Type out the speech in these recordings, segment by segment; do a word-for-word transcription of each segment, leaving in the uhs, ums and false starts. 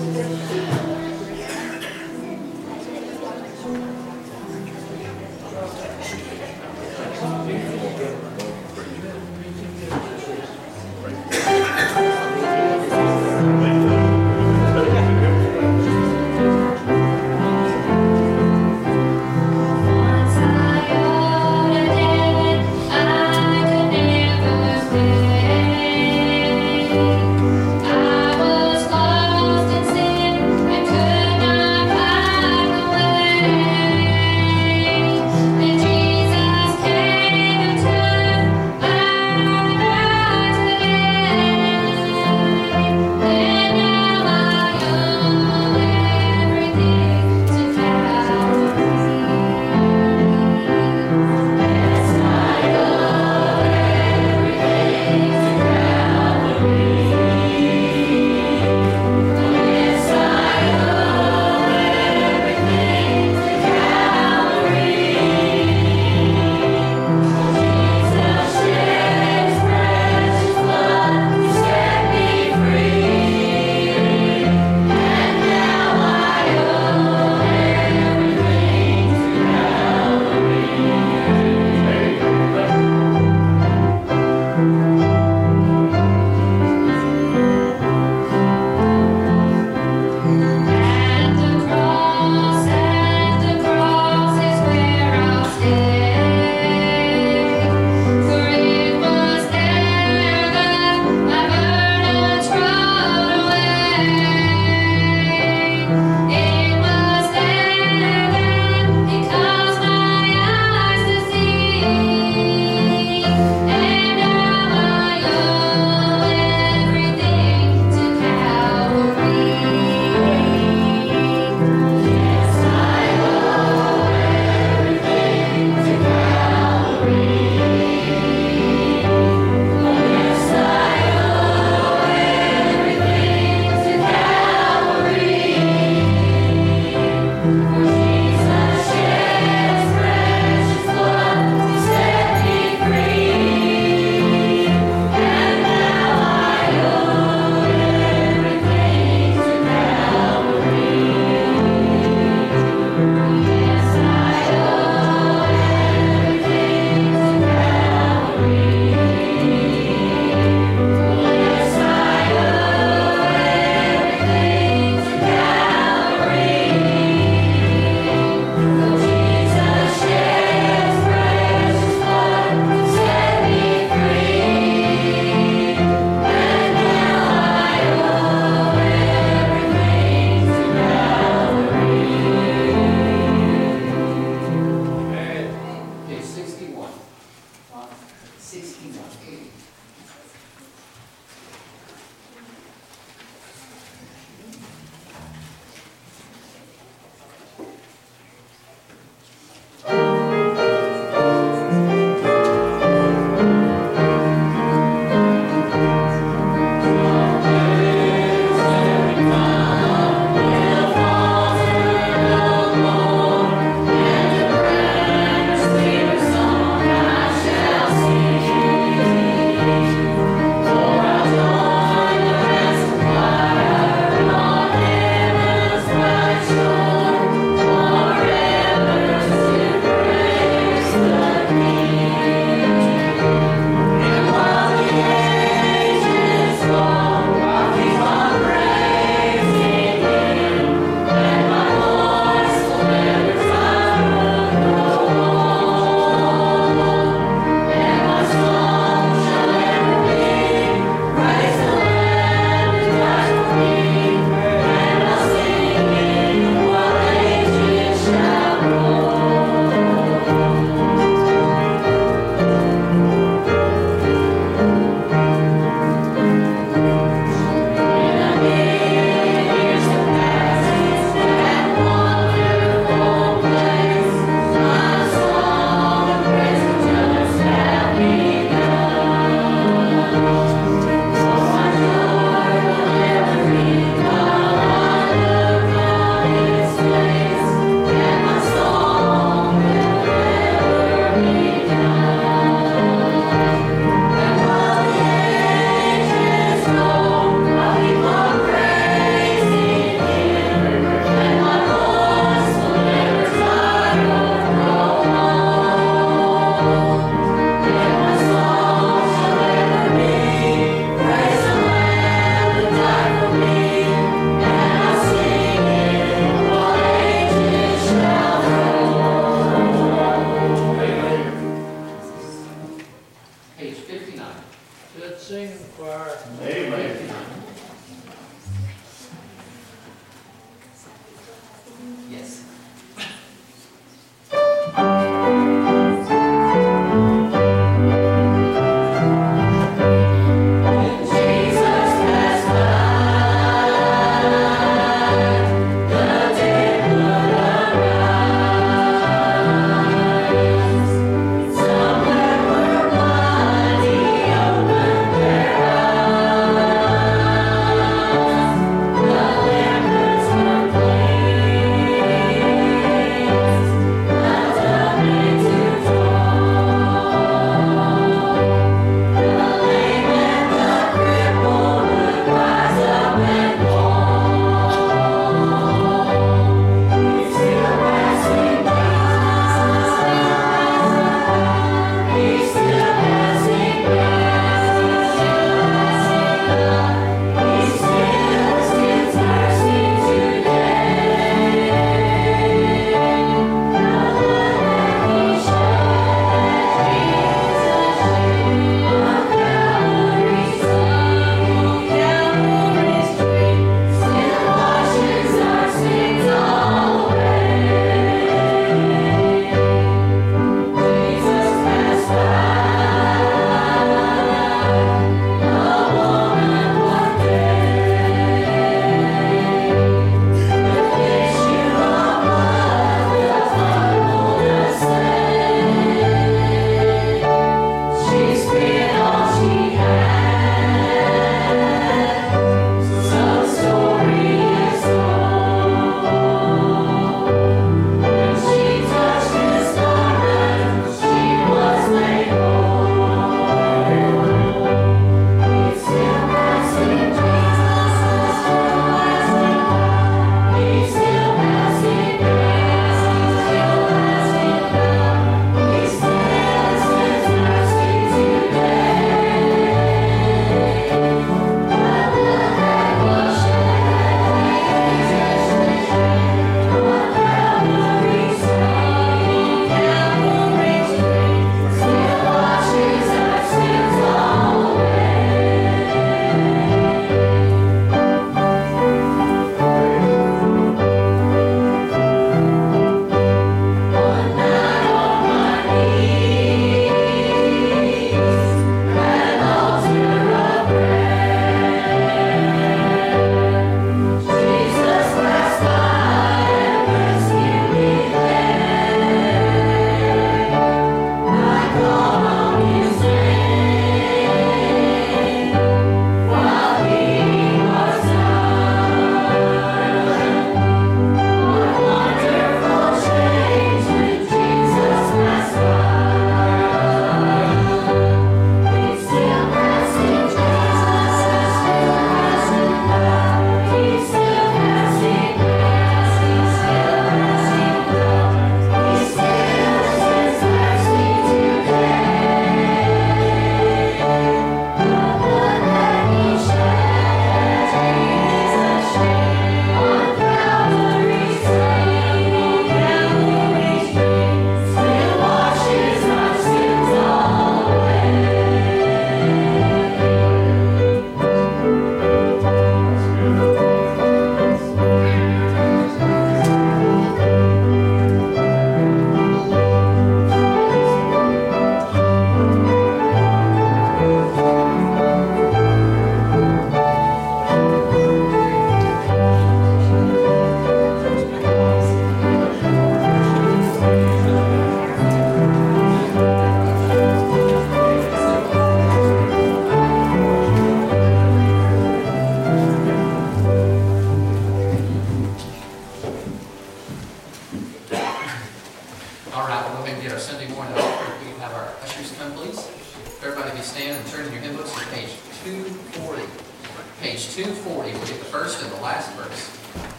I was lost in sin and could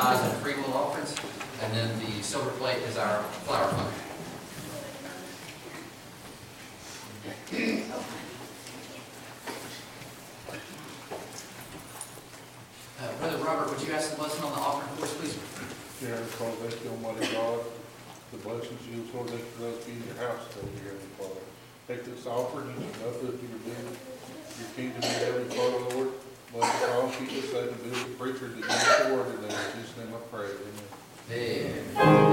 tithes and free will offerings. And then the silver plate is our flower fund. Uh, Brother Robert, would you ask the blessing on the offering for us, please? Dear Heavenly Father, thank you, Almighty God, the blessings you have Lord, thank you for us being in your house today, dear Heavenly Father. Take this offering and uplift your business, your kingdom, dear Heavenly Father, Lord. Bless us all, keep us safe, and be with the preachers that give us the word today. In Jesus' name I pray. Amen.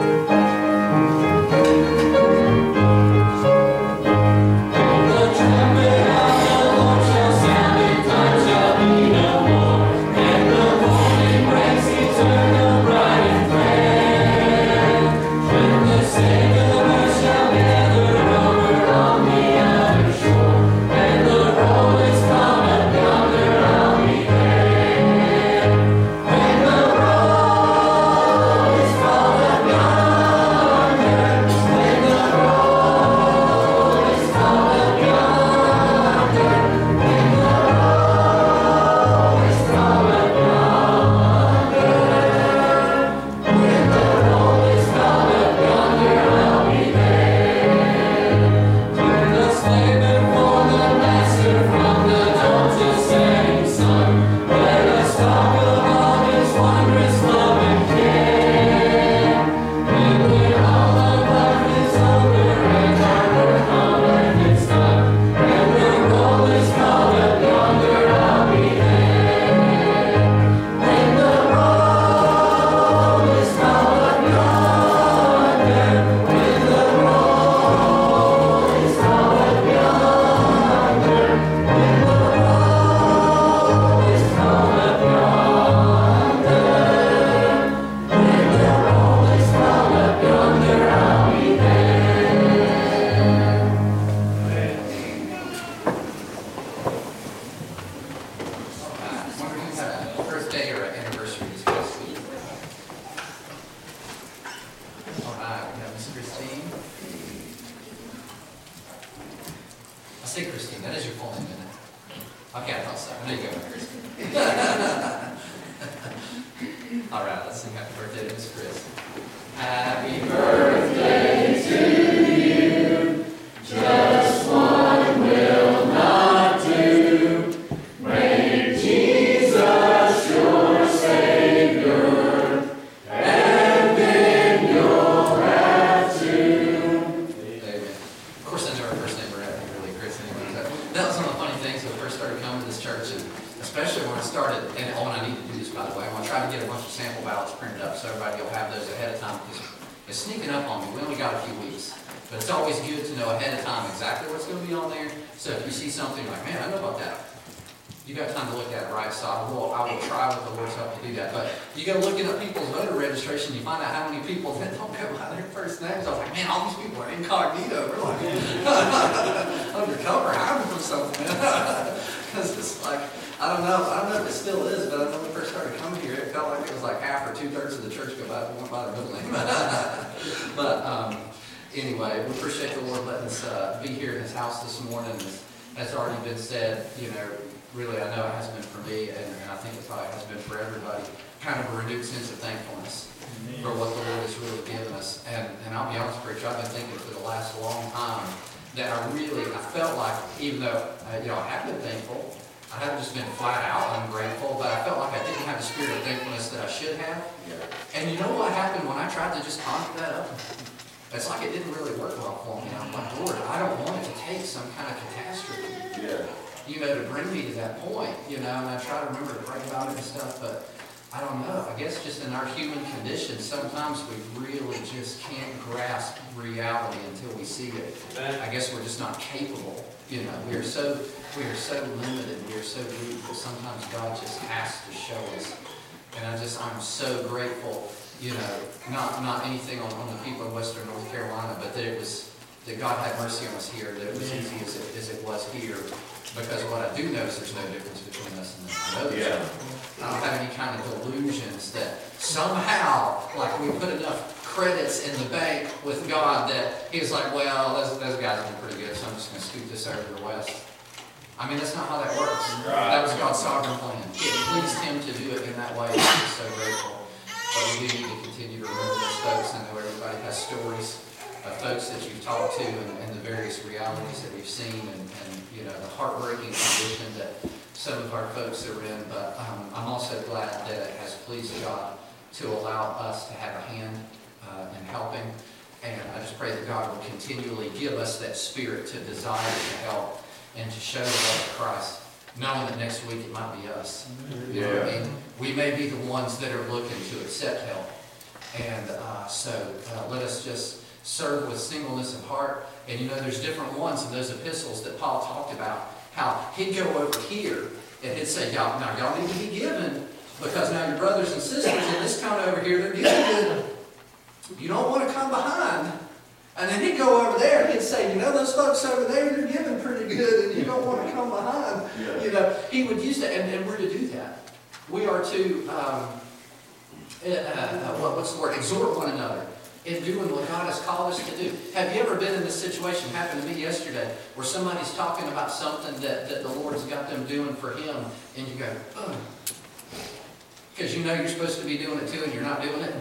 I mean, that's not how that works. Right. That was God's sovereign plan. It pleased Him to do it in that way. I'm just so grateful. but we do need to continue to remember those folks. I know everybody has stories of folks that you've talked to and, and the various realities that you've seen and, and, you know, the heartbreaking condition that some of our folks are in. But um, I'm also glad that it has pleased God to allow us to have a hand uh, in helping. And I just pray that God will continually give us that spirit to desire to help and to show the love of Christ, knowing that next week it might be us. You know what I mean? We may be the ones that are looking to accept help. And uh, so uh, let us just serve with singleness of heart. And you know, there's different ones in those epistles that Paul talked about, how he'd go over here and he'd say, y'all, now y'all need to be given, because now your brothers and sisters in this town over here, they're giving. You don't want to come behind. And then he'd go over there and he'd say, you know, those folks over there, they're giving pretty good, and you don't want to come behind. Yeah. You know, he would use that, and, and we're to do that. We are to, um, uh, uh, what, what's the word, exhort one another in doing what God has called us to do. Have you ever been in this situation, happened to me yesterday, where somebody's talking about something that, that the Lord's got them doing for Him, and you go, oh, because you know you're supposed to be doing it too, and you're not doing it?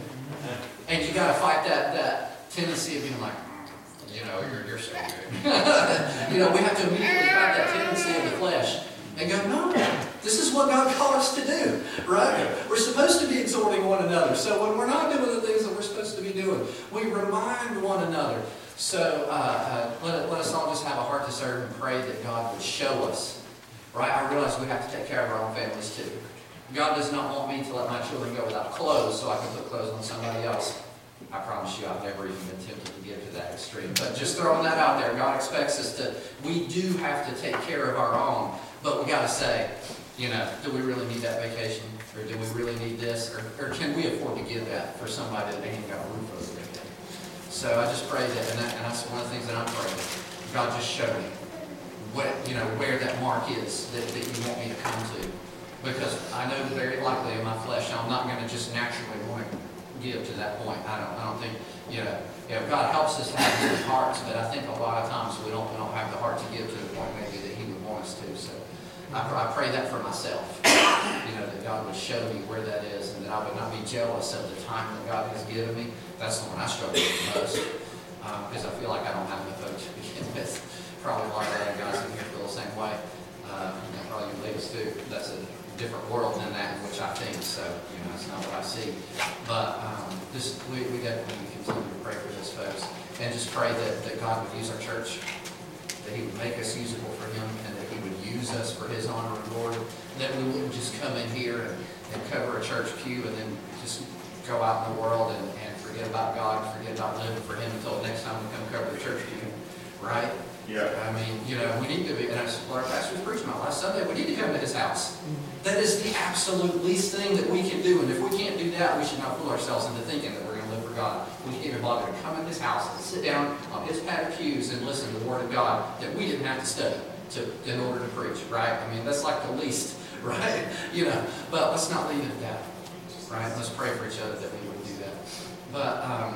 And you got to fight that, that tendency of being like, you know, you're, you're so good. You know, we have to immediately fight that tendency of the flesh and go, no, this is what God called us to do, right? We're supposed to be exhorting one another. So when we're not doing the things that we're supposed to be doing, we remind one another. So uh, uh, let, let us all just have a heart to serve and pray that God would show us, right? I realize we have to take care of our own families too. God does not want me to let my children go without clothes so I can put clothes on somebody else. I promise you I've never even been tempted to get to that extreme. But just throwing that out there, God expects us to, we do have to take care of our own. But we got to say, you know, do we really need that vacation? Or do we really need this? Or, or can we afford to give that for somebody that ain't got a roof over their head? So I just pray that, and, that, and that's one of the things that I'm praying. God, just show me what, you know, where that mark is that, that you want me to come to. Because I know very likely in my flesh, I'm not going to just naturally want to give to that point. I don't, I don't think, you know, you know, God helps us have good hearts, but I think a lot of times we don't, we don't have the heart to give to the point maybe that He would want us to. So I, I pray that for myself, you know, that God would show me where that is, and that I would not be jealous of the time that God has given me. That's the one I struggle with the most, because um, I feel like I don't have enough folks to begin with. Probably a lot of other guys in here feel the same way. Uh, you know, probably you ladies too. That's a different world than that in which I think, so, you know, that's not what I see. But um, just, we, we definitely continue to pray for those folks, and just pray that, that God would use our church, that He would make us usable for Him, and that He would use us for His honor and glory, that we wouldn't just come in here and, and cover a church pew and then just go out in the world and, and forget about God, forget about living for Him until the next time we come cover the church pew, right? Yeah. I mean, you know, we need to be, and that's what our pastor was preaching about last Sunday, we need to come to His house. That is the absolute least thing that we can do. And if we can't do that, we should not fool ourselves into thinking that we're going to live for God. We can't even bother to come in His house and sit down on His pad of pews and listen to the Word of God that we didn't have to study to, in order to preach, right? I mean, that's like the least, right? You know, but let's not leave it at that, right? Let's pray for each other that we would do that. But um,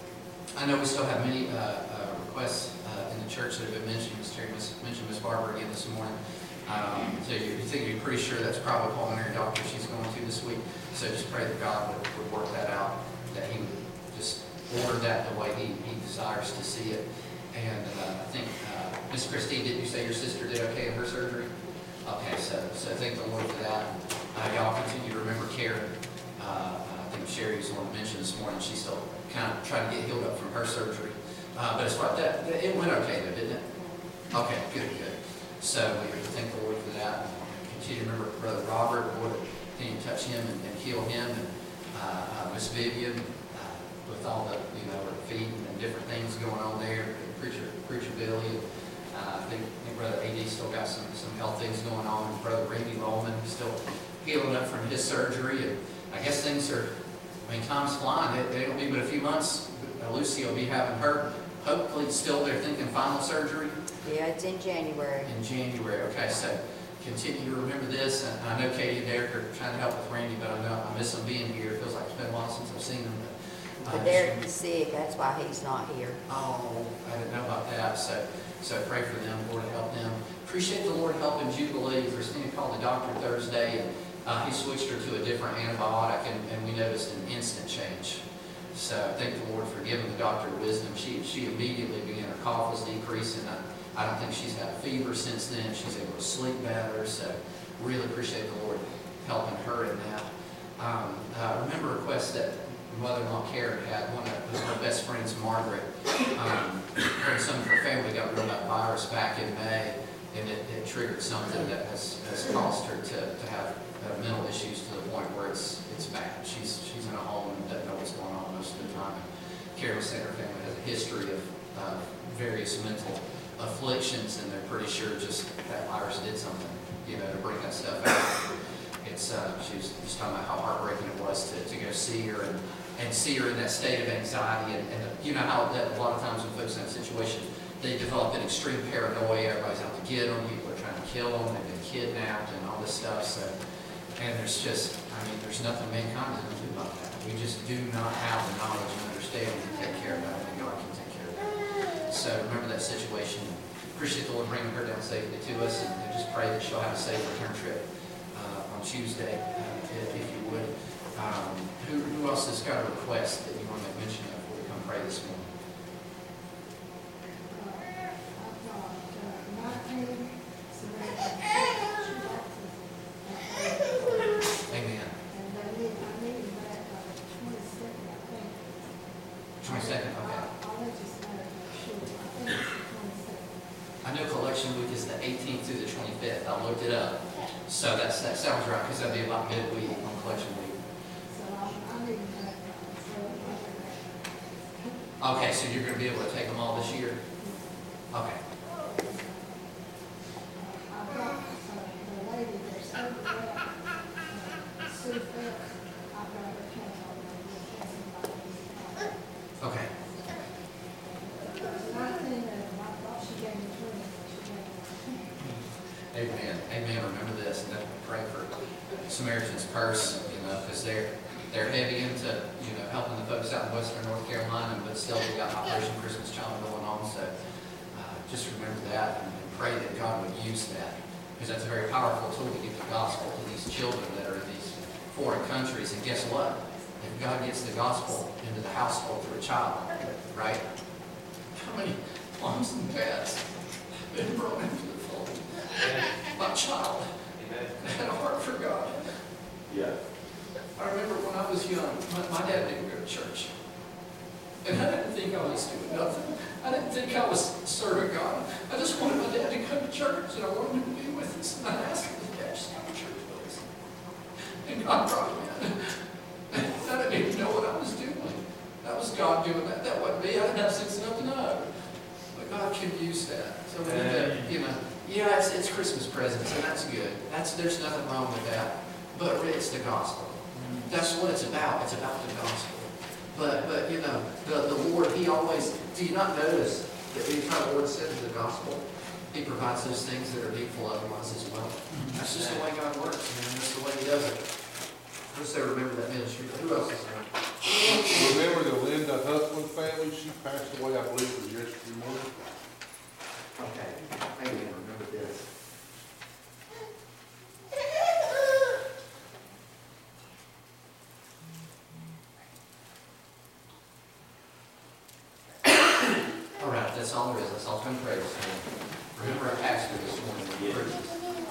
I know we still have many uh, uh, requests uh, in the church that have been mentioned. Miz Terry mentioned Miz Barbara again this morning. Um, so you, you think you're pretty sure that's probably a pulmonary doctor she's going to this week. So just pray that God would, would work that out, that He would just order that the way He, he desires to see it. And uh, I think, uh, Miss Christine, didn't you say your sister did okay in her surgery? Okay, so so thank the Lord for that. Uh, y'all continue to remember Karen. Uh, I think Sherry was the one to mention this morning. She's still kind of trying to get healed up from her surgery. Uh, but it's like that, it went okay though, didn't it? Okay, good, good. So we thank the Lord for that. Continue to remember Brother Robert. The Lord continue to touch him and, and heal him. And uh, uh, Miss Vivian, uh, with all the, you know, her feet and different things going on there. And Preacher, Preacher Billy. And, uh, I think, I think Brother A D still got some, some health things going on. And Brother Randy Bowman still healing up from his surgery. And I guess things are, I mean, time's flying. It, it'll be but a few months. Uh, Lucy will be having her, hopefully still they're thinking final surgery. Yeah, it's in January. In January, okay, so continue to remember this. And I know Katie and Derek are trying to help with Randy, but I know I miss them being here. It feels like it's been a while since I've seen them. But, uh, but Derek is sick, that's why he's not here. Oh, I didn't know about that. So so pray for them, Lord, to help them. Appreciate the Lord helping Jubilee. Christina called the doctor Thursday, and Uh, he switched her to a different antibiotic, and, and we noticed an instant change. So I thank the Lord for giving the doctor wisdom. She she immediately began, her cough was decreasing. I, I don't think she's had a fever since then. She's able to sleep better. So really appreciate the Lord helping her in that. Um, uh, remember a request that mother-in-law Karen had, one of her best friends, Margaret. Um, her and some of her family got rid of that virus back in May, and it, it triggered something that has, has caused her to, to have uh, mental issues to the point where it's it's bad. She's she's in a home and doesn't know what's going on most of the time. Karen said her family has a history of uh, various mental afflictions, and they're pretty sure just that virus did something, you know, to bring that stuff out. It's uh, she was just talking about how heartbreaking it was to, to go see her and, and see her in that state of anxiety, and, and you know how that a lot of times when folks in that situation, they develop an extreme paranoia. Everybody's out to get them. People are trying to kill them. They've been kidnapped and all this stuff. So, and there's just, I mean, there's nothing mankind can do about that. We just do not have the knowledge and understanding to take care of that, and God can take care of that. So remember that situation. Appreciate the Lord bringing her down safely to us, and, and just pray that she'll have a safe return trip uh, on Tuesday, uh, if, if you would. Um, who, who else has got a request that you want to make mention of before we come pray this morning? Amen. twenty-second, okay. I know collection week is the eighteenth through the twenty-fifth. I looked it up. So that's, that sounds right, because that'd be about midweek on collection week. Okay, so you're going to be able to take them all this year? Okay. Okay. Amen. Amen. Remember this, and then pray for Samaritan's Purse, you know, because they're they're heavy into, you know, helping the folks out in Western North Carolina, but still we got Operation Christmas Child going on. So uh, just remember that, and, and pray that God would use that, because that's a very powerful tool to get the gospel to these children that are in these foreign countries. And guess what? If God gets the gospel into the household through a child, right? How many moms and dads have been brought into the fold? My child had a heart for God. Yeah. I remember when I was young, my, my dad didn't go to church. And I didn't think I was doing nothing. I didn't think I was serving God. I just wanted my dad to come to church, and I wanted him to be with us. And I asked him, Dad, just come to church with us. And God brought me in. And I didn't even know what I was doing. That was God doing that. That wasn't me. I didn't have sense enough to know. But God can use that. So we need to, you know, yeah, it's, it's Christmas presents, and that's good. That's There's nothing wrong with that. But it's the gospel. That's what it's about. It's about the gospel. But, but you know, the, the Lord, He always, do you not notice that anytime the Lord sends the gospel, He provides those things that are needful otherwise as well? That's just the way God works, man. That's the way He does it. Just say, remember that ministry. Who else is there? Remember the Linda Husband family? She passed away, I believe, it was yesterday morning. Okay. Amen. Remember this. All right, that's all there is. That's all I'm praying this morning. Remember our pastor this morning. when he preaches.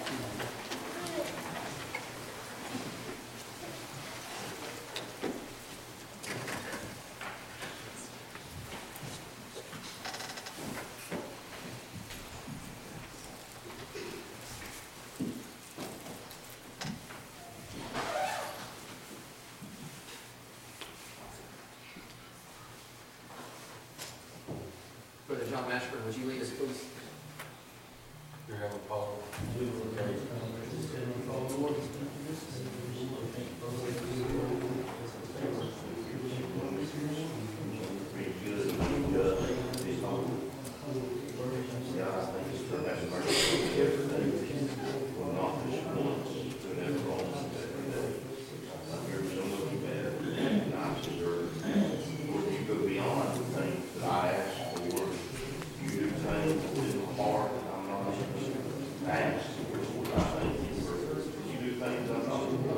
Brother John Mashburn, would you lead us, please? Your Heavenly Father. Ask, I thank you for, you do things I know.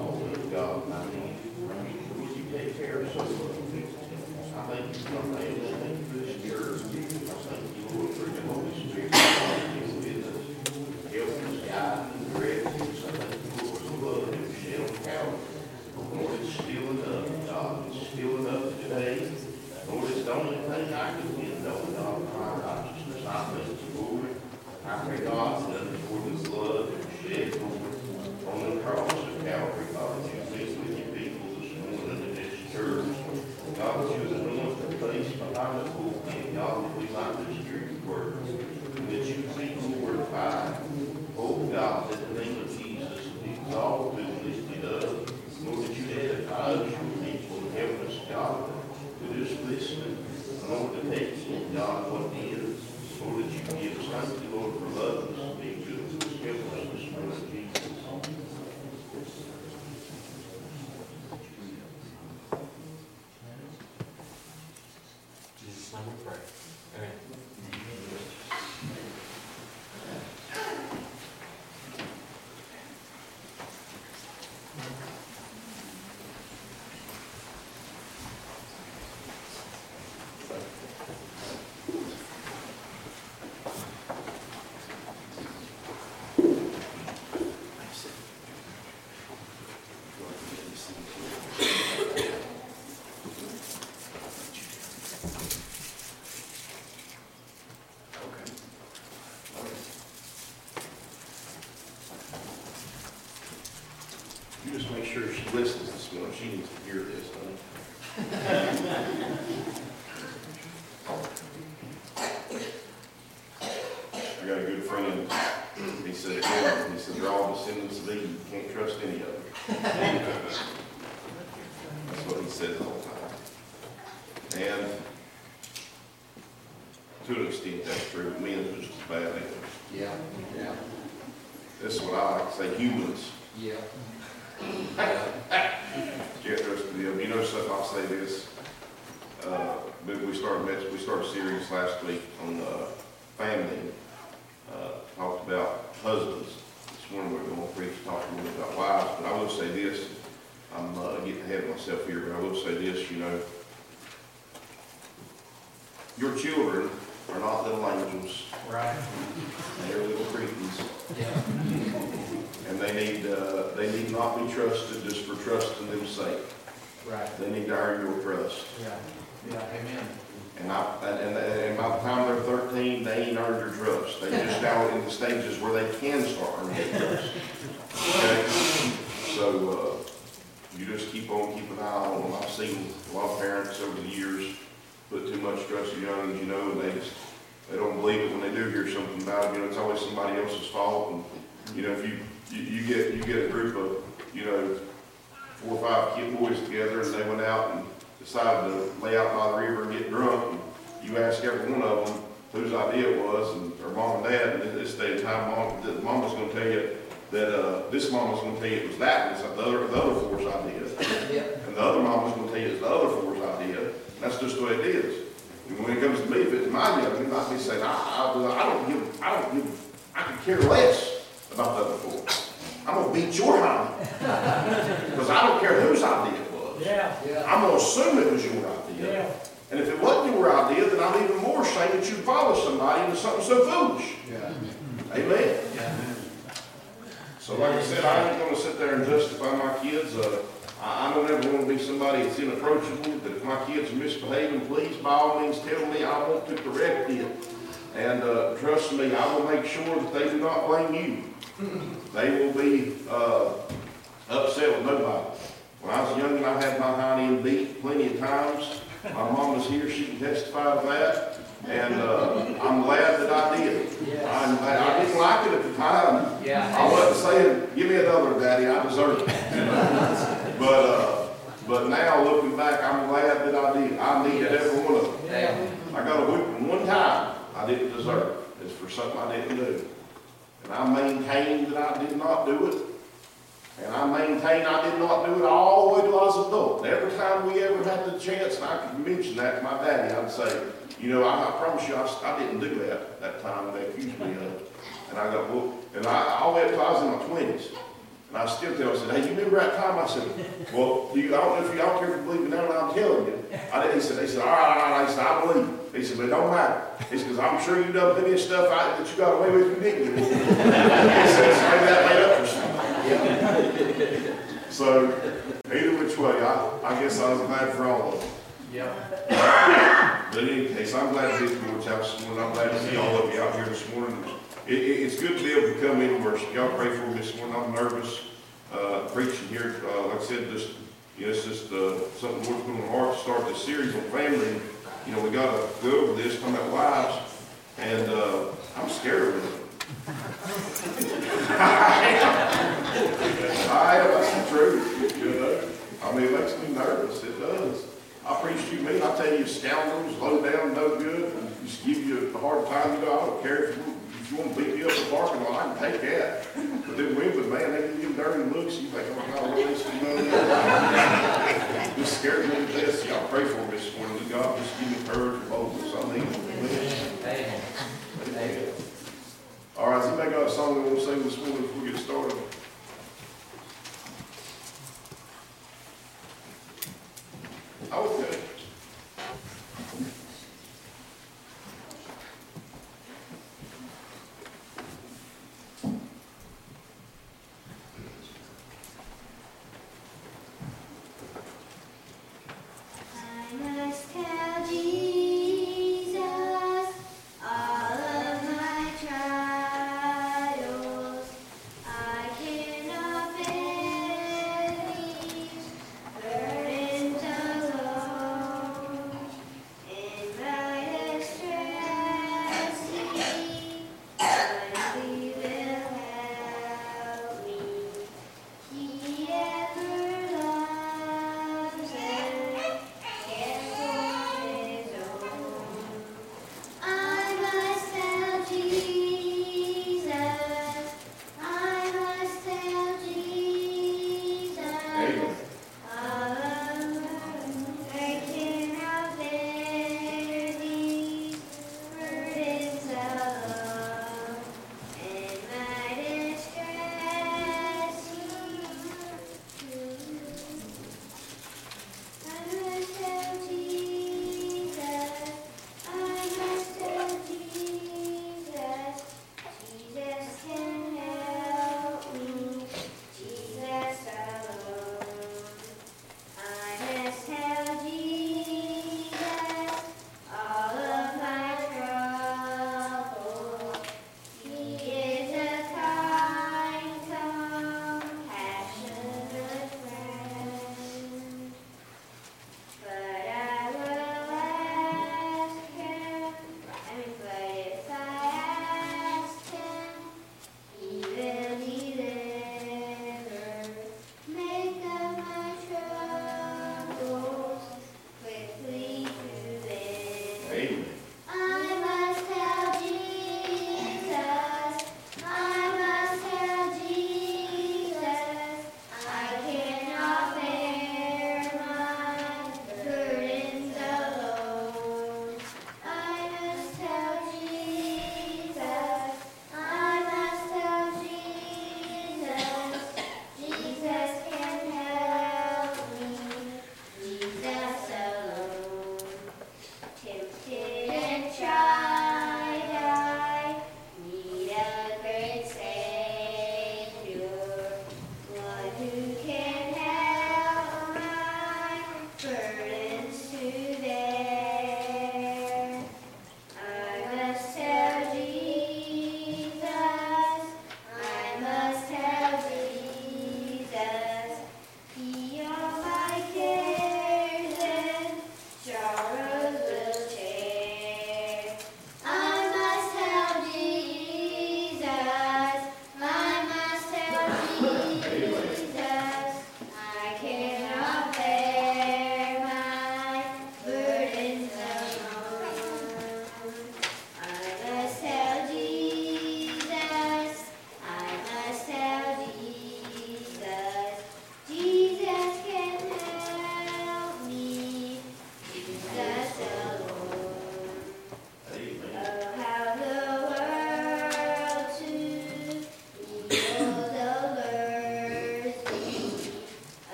not done for the blood shed on the cross of Calvary. God, that you meet with your people this morning in this church. God, that you would anoint the place behind the pulpit. God, that we might distribute words. And that you be glorified. Oh God, that the name of Jesus be exalted and lifted up. Lord, that you edify us, your people, and help us, God, to just listen. Lord, to take in, God, what it is. Lord, that you give us. Thank you, Lord, for loving us and being good to us. Help us this morning, Jesus. Jesus' name we pray. Amen. You just make sure she listens this morning. She needs to hear this, honey. I got a good friend. He said, yeah, he said, they're all descendants of Eve. You can't trust any of them. That's what he said the whole time. And to an extent, that's true. Men are just as bad. Yeah, yeah, This is what I like to say, humans. yeah. Can't trust them. You know something, I'll say this. Uh, we we started, we started a series last week on uh, family. Uh, talked about husbands. This morning we're going to preach, talk a little bit about wives. But I will say this. I'm uh, getting ahead of myself here, but I will say this, you know. Your children are not little angels. Right. They're little creatures. Yeah. And they need, uh, they need not be trusted just for trusting them sake. Right. They need to earn your trust. Yeah. Yeah, amen. And I, and, and by the time they're thirteen, they ain't earned your trust. They just now in the stages where they can start earning your trust. Okay? So, uh, you just keep on keeping an eye on them. I've seen a lot of parents over the years put too much trust in young ones, you know, and they just, they don't believe it when they do hear something about it. You know, it's always somebody else's fault. And, you know, if you, you, you get, you get a group of, you know, four or five kid boys together and they went out and decided to lay out by the river and get drunk, and you ask every one of them whose idea it was, and or mom and dad, and at this day and time, mom, the mama's going to tell you that uh, this mama's going to tell you it was that, and it's the other, the other four's idea. Yep. And the other mama's going to tell you it's the other four's idea. And that's just the way it is. And when it comes to me, if it's my young, you might be saying, I, I, I don't give, I don't give, I could care less about the other four. I'm going to beat your honey. Because I don't care whose idea it was. Yeah, Yeah. I'm going to assume it was your idea. yeah. And if it wasn't your idea, then I'm even more ashamed that you follow somebody into something so foolish. Yeah. Amen. Yeah. So like I said, I ain't going to sit there and justify my kids. Uh, I, I don't ever want to be somebody that's inapproachable, but if my kids are misbehaving, please, by all means, tell me. I want to correct it. And uh, trust me, I will make sure that they do not blame you. They will be uh, upset with nobody. When I was young and I had my hind end beat plenty of times, my mom was here, she can testify to that. And uh, I'm glad that I did. Yes. I'm glad. I didn't like it at the time. Yeah. I wasn't saying, give me another, Daddy, I deserve it. But, uh, but now looking back, I'm glad that I did. I needed every one of them. Yeah. I got a whipping one time I didn't deserve. It's for something I didn't do. And I maintained that I did not do it. And I maintained I did not do it all the way till I was an adult. And every time we ever had the chance, and I could mention that to my daddy, I'd say, you know, I, I promise you, I, I didn't do that that time they accused me of it. And I go, well, and I, all the way up till I was in my twenties. And I still tell them, I said, hey, you remember that time? I said, well, do you, I don't know if you all care if you believe me now, but I'm telling you. I did, he said, they said, all right, all right, I said, I believe. He said, but it don't matter. He said, because I'm sure you done plenty of stuff I, that you got away with, you didn't. He said, so maybe that made up for something. So, either which way, I, I guess I was glad for all of them. Yeah. But in any case, I'm glad to be at the Lord's house this morning. I'm glad to see all of you out here this morning. There's it, it, it's good to be able to come in and worship. Y'all pray for me this morning. I'm nervous, uh, preaching here. Uh, like I said, just, you know, it's just, uh, something the Lord's put on my heart to start this series on family. And, you know, we gotta go over this, talking about wives, and, uh, I'm scared of it. I am, that's the truth, you know. I mean, it makes me nervous, it does. I preach to you, me, I tell you, scoundrels, low down, no good, and just give you a hard time, you know, I don't care if you, if you want to beat me up in the parking lot, I can take that. But then women, man, they give you dirty looks, you think, oh, God, really, you know, just scares me to death. So y'all pray for me this morning, that God just give me courage and boldness, I need it. Amen. Amen. All right, so anybody got a song they want to sing this morning before we get started? Okay. I must tell Jesus all of my trials. I can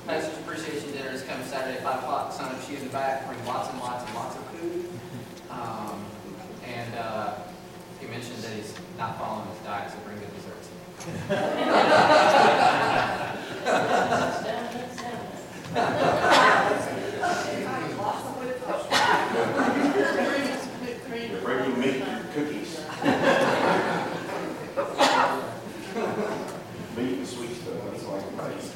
Pastor's Appreciation Dinner is coming Saturday at five o'clock. Sign up, shoot in the back, bring lots and lots and lots of food. Um, and uh, he mentioned that he's not following his diet, so bring good desserts. Bring meat, cookies. Meat and sweet stuff, that's like amazing.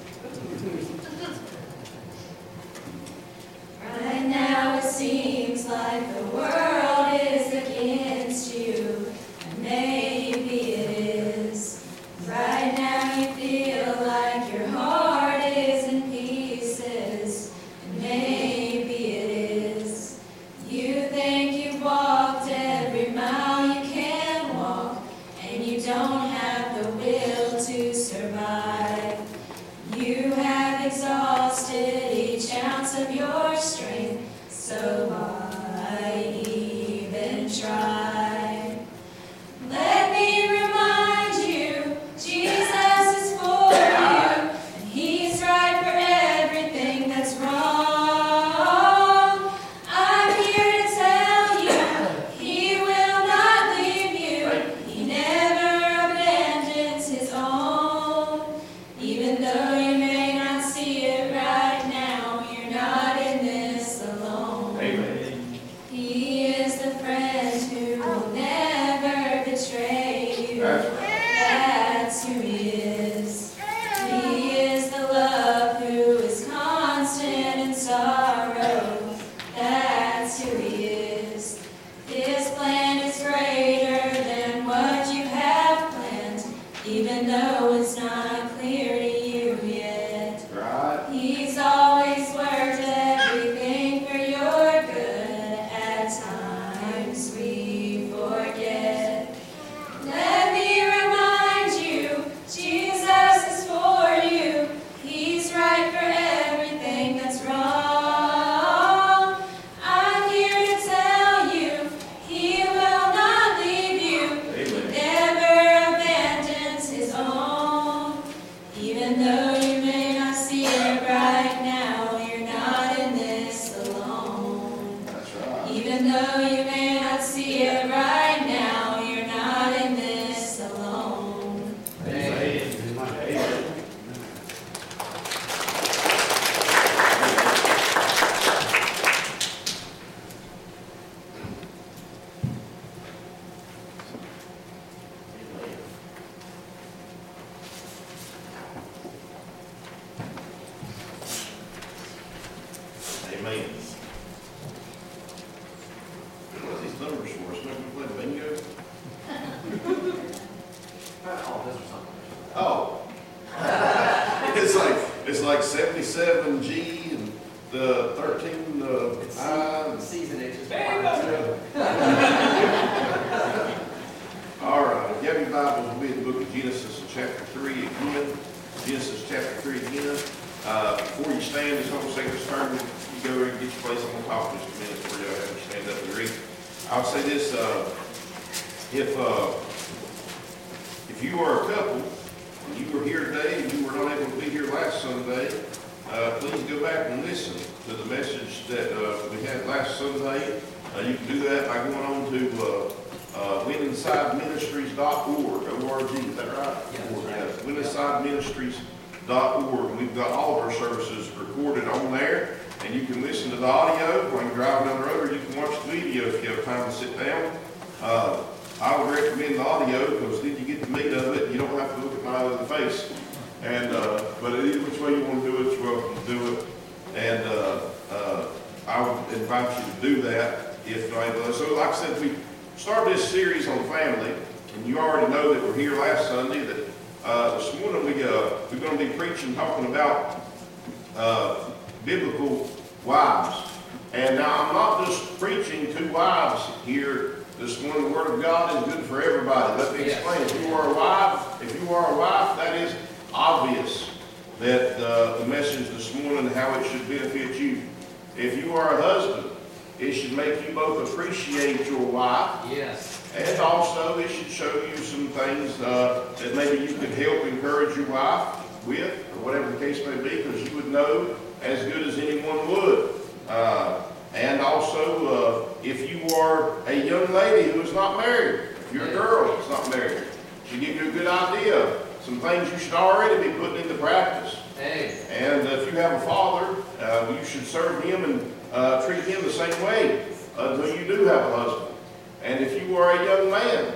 Right now it seems like the world is against you, and maybe it is. Right now you feel like your heart is in pieces, and maybe it is. You think you've walked every mile you can walk, and you don't have the will to survive. You have exhausted each ounce of your strength, so why even try? Let me remind you, Jesus is for you, and He's right for everything that's wrong. I'm here to tell you, He will not leave you. He never abandons His own. Even though you may not see it right now, you're not in this alone. Amen. He is the friend who will never betray you. That's right. That's who He is. He is the love who is constant in sorrow. That's who He is. His plan is greater than what you have planned, even though it's not clear to you yet. Right? He's always worked everything for your good. At times we forget. Let me remind you, Jesus is for you. He's right for everything that's wrong. I'm here to tell you, He will not leave you. Amen. Never abandons His own. Even though you may not see it right now, you're not in this alone. That's right. Even though you may not see it right now, you're not in this alone. Amen. Amen. Amen. What's these numbers for? Is number play bingo? Oh, those are something. Oh. It's like, it's like seventy-seven G and the thirteen, uh, I. Season ages. All right, if you have your Bibles, we'll be in the book of Genesis, chapter three again. Genesis chapter three again. Uh, before you stand, just hold a second, turn, you go over and get your place. I'm going to talk just a minute before you have to stand up and read. I'll say this, uh, if, uh, if you are a couple, and you were here today and you were not able to be here last Sunday, uh, please go back and listen to the message that uh, we had last Sunday. Uh, you can do that by going on to uh, uh, win inside ministries dot org, O R G, is that right? Yes. win inside ministries dot org. We've got all of our services recorded on there, and you can listen to the audio when you're driving down the road, or you can watch the video if you have time to sit down. Uh, I would recommend the audio because then you get the meat of it. You don't have to look at my other face. And uh, but either which way you want to do it, you're welcome to do it. And uh, uh, I would invite you to do that if not. So, like I said, we started this series on family, and you already know that we're here last Sunday. That uh, this morning we uh, we're going to be preaching, talking about uh, biblical wives. And now I'm not just preaching to wives here. This morning, the Word of God is good for everybody. Let me explain. If you are a wife, if you are a wife, that is obvious that uh, the message this morning, how it should benefit you. If you are a husband, it should make you both appreciate your wife, Yes. and also it should show you some things uh, that maybe you could help encourage your wife. with, or whatever the case may be, because you would know as good as anyone would. Uh, and also, uh, if you are a young lady who is not married, if you're a girl who's not married, she'll give you a good idea of some things you should already be putting into practice. Hey. And uh, if you have a father, uh, you should serve him and uh, treat him the same way until you do have a husband. And if you are a young man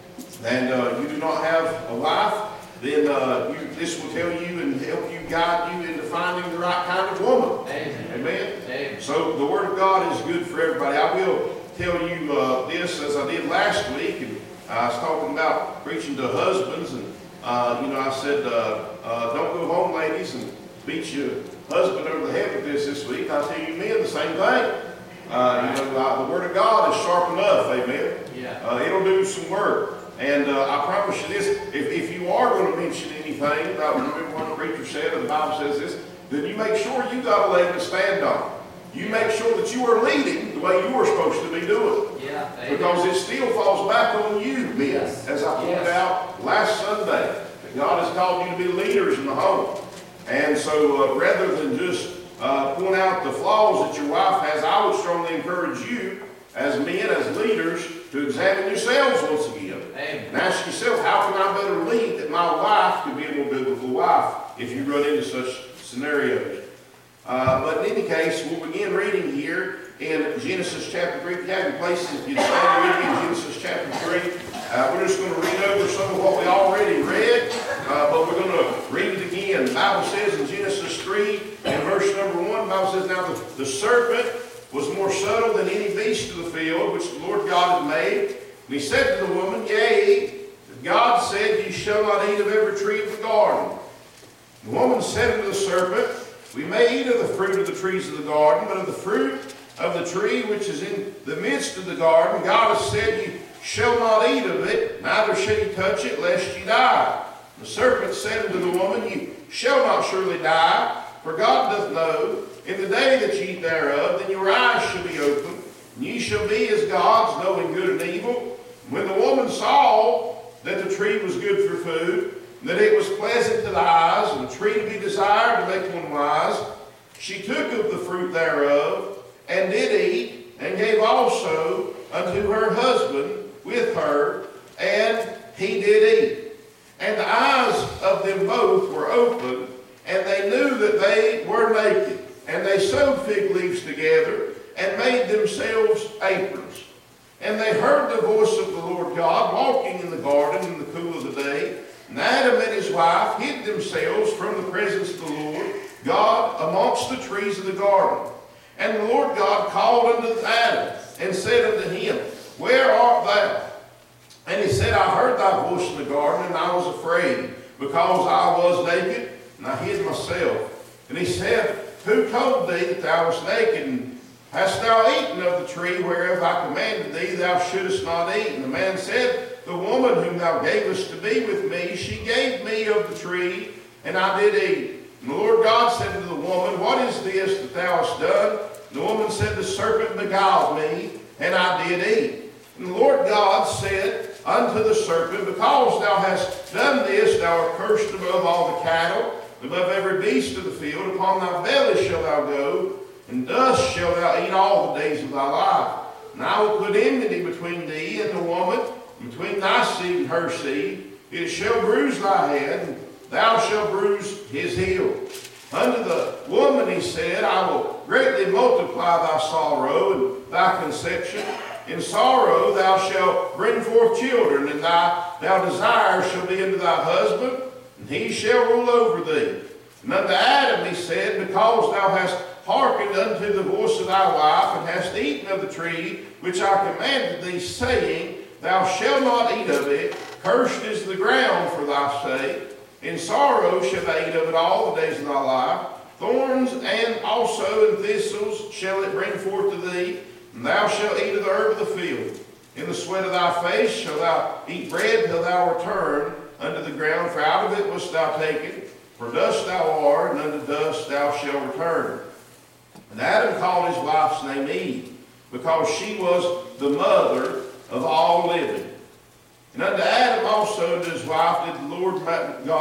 and uh, you do not have a wife, then uh, you, this will tell you and help you, guide you into finding the right kind of woman. Amen. Amen? Amen. So the Word of God is good for everybody. I will tell you uh, this as I did last week, and I was talking about preaching to husbands, and uh, you know, I said, uh, uh, don't go home, ladies, and beat your husband over the head with this this week. I tell you men the same thing. Uh, you know, uh, the Word of God is sharp enough, amen? Yeah. Uh, it'll do some work. And uh, I promise you this, if, if you are going to mention anything, I remember what the preacher said, and the Bible says this, then you make sure you got a leg to stand on. You make sure that you are leading the way you are supposed to be doing. Yeah. Amen. Because it still falls back on you, men, Yes. as I pointed Yes. out last Sunday. That God has called you to be leaders in the home. And so uh, rather than just uh, point out the flaws that your wife has, I would strongly encourage you as men, as leaders, to examine yourselves once again. Amen. And ask yourself, how can I better lead that my wife could be a more biblical wife if you run into such scenarios? Uh, but in any case, we'll begin reading here in Genesis chapter three. If you have your places, if you stand with me in Genesis chapter three, uh, we're just going to read over some of what we already read, uh, but we're going to read it again. The Bible says in Genesis three, in verse number one, the Bible says, now the, the serpent was more subtle than any beast of the field which the Lord God had made. And he said to the woman, yea, God said, ye shall not eat of every tree of the garden. The woman said unto the serpent, we may eat of the fruit of the trees of the garden, but of the fruit of the tree which is in the midst of the garden, God has said, ye shall not eat of it, neither shall ye touch it, lest ye die. The serpent said unto the woman, ye shall not surely die, for God doth know, in the day that ye eat thereof, then your eyes shall be opened, and ye shall be as gods, knowing good and evil. When the woman saw that the tree was good for food, and that it was pleasant to the eyes, and a tree to be desired to make one wise, she took of the fruit thereof, and did eat, and gave also unto her husband with her, and he did eat. And the eyes of them both were opened, and they knew that they were naked. And they sewed fig leaves together, and made themselves aprons. And they heard the voice of the Lord God walking in the garden in the cool of the day. And Adam and his wife hid themselves from the presence of the Lord God amongst the trees of the garden. And the Lord God called unto Adam, and said unto him, where art thou? And he said, I heard thy voice in the garden, and I was afraid, because I was naked, and I hid myself. And he said, who told thee that thou wast naked? And hast thou eaten of the tree whereof I commanded thee thou shouldest not eat? And the man said, the woman whom thou gavest to be with me, she gave me of the tree, and I did eat. And the Lord God said to the woman, what is this that thou hast done? And the woman said, the serpent beguiled me, and I did eat. And the Lord God said unto the serpent, because thou hast done this, thou art cursed above all the cattle, above every beast of the field. Upon thy belly shalt thou go, and dust shalt thou eat all the days of thy life. And I will put enmity between thee and the woman, and between thy seed and her seed. It shall bruise thy head, and thou shalt bruise his heel. Unto the woman he said, I will greatly multiply thy sorrow and thy conception. In sorrow thou shalt bring forth children, and thy, thy desire shall be unto thy husband, and he shall rule over thee. And unto Adam he said, because thou hast hearkened unto the voice of thy wife, and hast eaten of the tree which I commanded thee, saying, thou shalt not eat of it, cursed is the ground for thy sake. In sorrow shalt thou eat of it all the days of thy life. Thorns and also and thistles shall it bring forth to thee, and thou shalt eat of the herb of the field. In the sweat of thy face shalt thou eat bread till thou return unto the ground, for out of it wast thou taken. For dust thou art, and unto dust thou shalt return. And Adam called his wife's name Eve, because she was the mother of all living. And unto Adam also and to his wife did the Lord God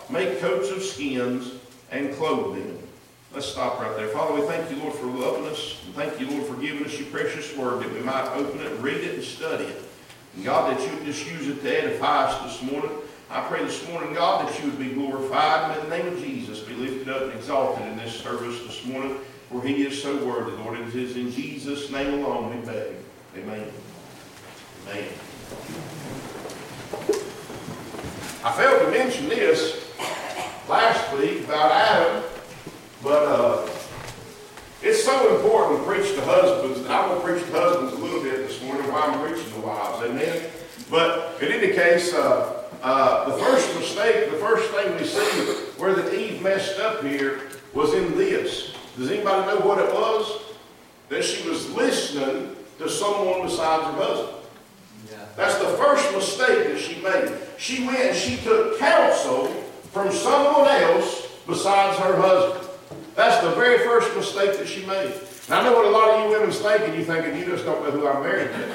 make coats of skins, and clothe them. Let's stop right there. Father, we thank you, Lord, for loving us. And thank you, Lord, for giving us your precious word that we might open it, read it, and study it. And God, that you would just use it to edify us this morning. I pray this morning, God, that you would be glorified, and in the name of Jesus be lifted up and exalted in this service this morning, for he is so worthy, Lord. It is in Jesus' name alone we beg. Amen. Amen. I failed to mention this last week about Adam, but uh, it's so important to preach to husbands, and I'm going to preach to husbands a little bit this morning while I'm preaching to wives. Amen. But in any case, uh, Uh, the first mistake, the first thing we see where that Eve messed up here was in this. Does anybody know what it was? That she was listening to someone besides her husband. Yeah. That's the first mistake that she made. She went and she took counsel from someone else besides her husband. That's the very first mistake that she made. Now, I know what a lot of you women's thinking. You're thinking, you just don't know who I'm married to.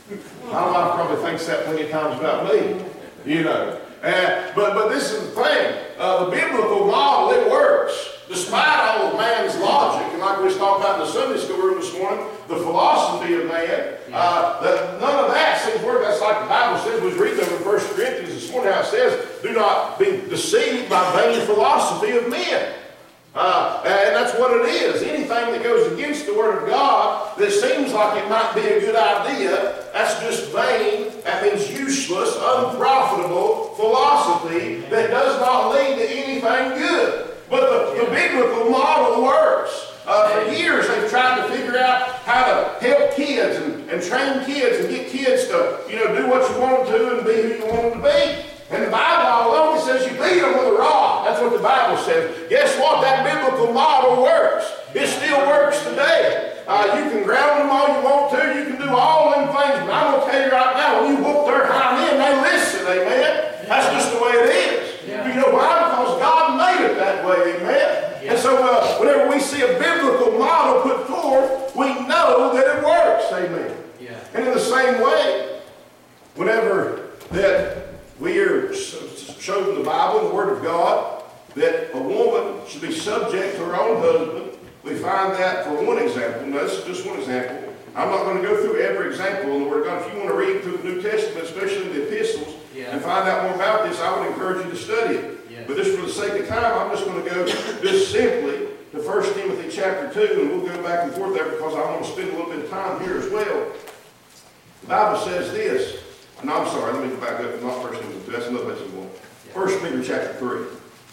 My wife probably thinks that plenty of times about me. You know, uh, but but this is the thing. Uh, the biblical model, it works. Despite all of man's logic, and like we was talking about in the Sunday school room this morning, the philosophy of man, uh, that none of that seems to work. That's like the Bible says. We was reading over in First Corinthians this morning how it says, "Do not be deceived by vain philosophy of men." Uh, and that's what it is. Anything that goes against the Word of God that seems like it might be a good idea, that's just vain, that means useless, unprofitable philosophy that does not lead to anything good. But the, the biblical model works. Uh, for years they've tried to figure out how to help kids and, and train kids and get kids to, you know, do what you want them to and be who you want them to be. And the Bible all along says you beat them with a rod. That's what the Bible says. Guess what? That biblical model works. It still works today. Uh, you can ground them all you want to. You can do all them things. But I'm going to tell you right now, when you whoop their hind end, they listen. Amen? That's just the way it is. Yeah. You know why? Because God made it that way. Amen? Yeah. And so uh, whenever we see a biblical model put forth, we know that it works. Amen? Yeah. And in the same way, whenever that we are shown in the Bible, the Word of God, that a woman should be subject to her own husband. We find that for one example. Now, this is just one example. I'm not going to go through every example in the Word of God. If you want to read through the New Testament, especially the epistles, Yeah. and find out more about this, I would encourage you to study it. Yes. But just for the sake of time, I'm just going to go just simply to First Timothy chapter two, and we'll go back and forth there because I want to spend a little bit of time here as well. The Bible says this. No, I'm sorry, let me go back up. Not First Timothy two, that's another place I'm going. First Peter chapter three.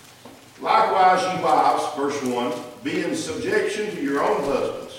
Likewise, ye wives, verse one, be in subjection to your own husbands.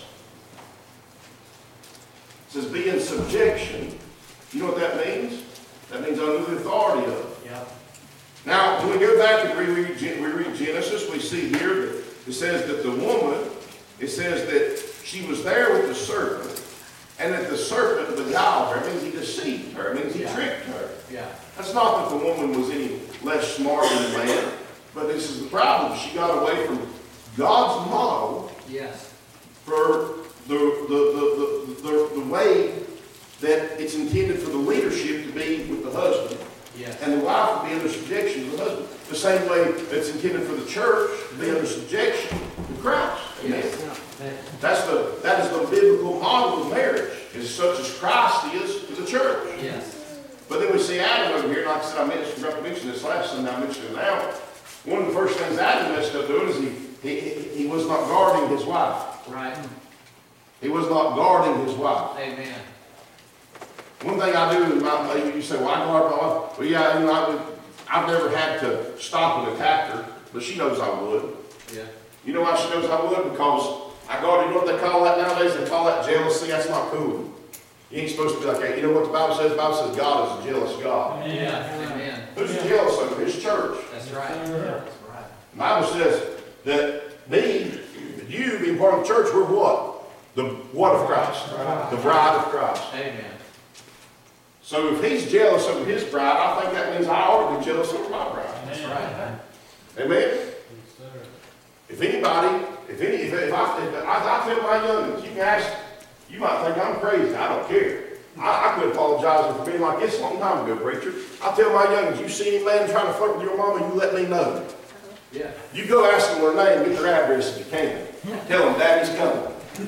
It says, be in subjection. You know what that means? That means under the authority of. Yeah. Now, when we go back and we read, we read Genesis, we see here that it says that the woman, it says that she was there with the serpent, and that the serpent beguiled her. It means he deceived her. It means he Yeah. tricked her. Yeah. That's not that the woman was any less smart than the man, but this is the problem. She got away from God's model Yes. for the, the, the, the, the, the way that it's intended for the leadership to be with the husband. Yes. And the wife will be under subjection to the husband. The same way it's intended for the church to be under subjection to Christ. Amen. Yes. That's the, that is the biblical model of marriage, is such as Christ is to the church. Yes. But then we see Adam over here, like I said, I mentioned, forgot to mention this last Sunday, I mentioned it now. One of the first things Adam messed up doing is he, he, he was not guarding his wife. Right. He was not guarding his wife. Amen. One thing I do in my, you say, well, I guard my wife. Well, yeah, you know, I would, I've never had to stop and attack her, but she knows I would. Yeah. You know why she knows I would? Because I guard, you know what they call that nowadays? They call that jealousy. That's not cool. You ain't supposed to be like that. You know what the Bible says? The Bible says God is a jealous God. Yeah. Amen. Who's he jealous over? His church. That's right. That's right. The Bible says that me, that you being part of the church, we're what? The what of Christ? The bride of Christ. Amen. So if he's jealous over his bride, I think that means I ought to be jealous over my bride. That's right. Amen? If anybody, if any, if, if I, if I, I tell my youngins, you can ask, you might think I'm crazy, I don't care. I, I quit apologizing for being like this a long time ago, preacher. I tell my youngins, you see any man trying to flirt with your mama, you let me know. Yeah. You go ask them their name, get their address if you can. Tell them Daddy's coming.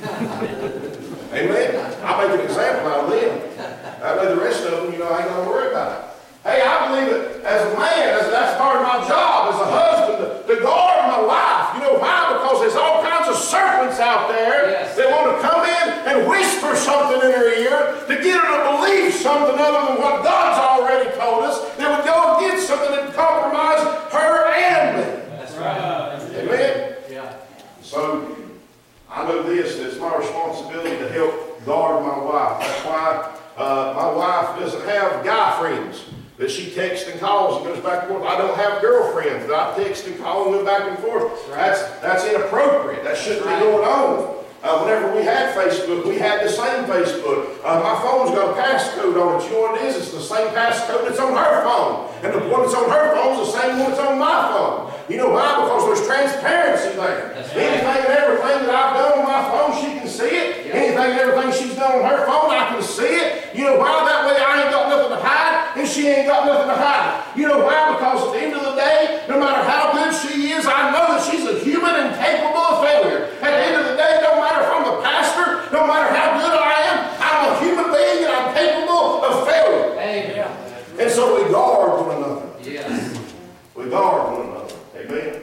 Amen. I make an example out of them. I know the rest of them, you know, I ain't gonna worry about it. Hey, I believe it as a man, as that's part of my job as a husband, to, to guard my wife. You know why? Because there's all kinds of serpents out there Yes. that want to come in and whisper something in her ear to get her to believe something other than what God's already told us that would go against something that would compromise her and me. That's right. Amen. Yeah. So I know this, that it's my responsibility to help guard my wife. That's why uh, my wife doesn't have guy friends that she texts and calls and goes back and forth. I don't have girlfriends that I text and call and go back and forth. That's, that's inappropriate. That shouldn't be going on. Uh, whenever we had Facebook, we had the same Facebook. Uh, my phone's got a passcode on it. You know what it is? It's the same passcode that's on her phone. And the one that's on her phone is the same one that's on my phone. You know why? Because there's transparency there. That's right. Anything and everything that I've done on my phone, she can see it. Yep. Anything and everything she's done on her phone, I can see it. You know why? That way I ain't got nothing to hide, and she ain't got nothing to hide. You know why? Because at the end of the day, no matter how good she is, I know that she's a human and capable of failure. At the end of the day, no matter if I'm the pastor, no matter how good I am, I'm a human being and I'm capable of failure. Amen. And so we guard one another. Yes. We guard one another. Amen.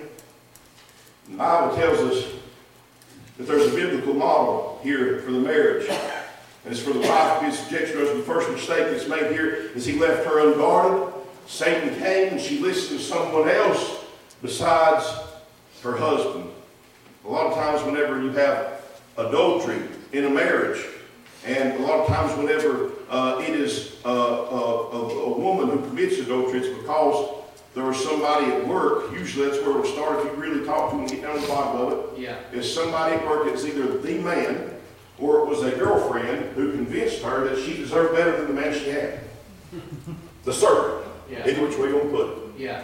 The Bible tells us that there's a biblical model here for the marriage. And it's for the wife to be subject to us. The first mistake that's made here is he left her unguarded. Satan came and she listened to someone else besides her husband. A lot of times whenever you have adultery in a marriage, and a lot of times whenever uh, it is uh, a, a, a woman who commits adultery, it's because there was somebody at work. Usually that's where it'll start if you really talk to them and get down to the bottom of it. Yeah. Is somebody at work that's either the man or it was a girlfriend who convinced her that she deserved better than the man she had. The serpent. Yeah. Either which way you want to put it. Yeah.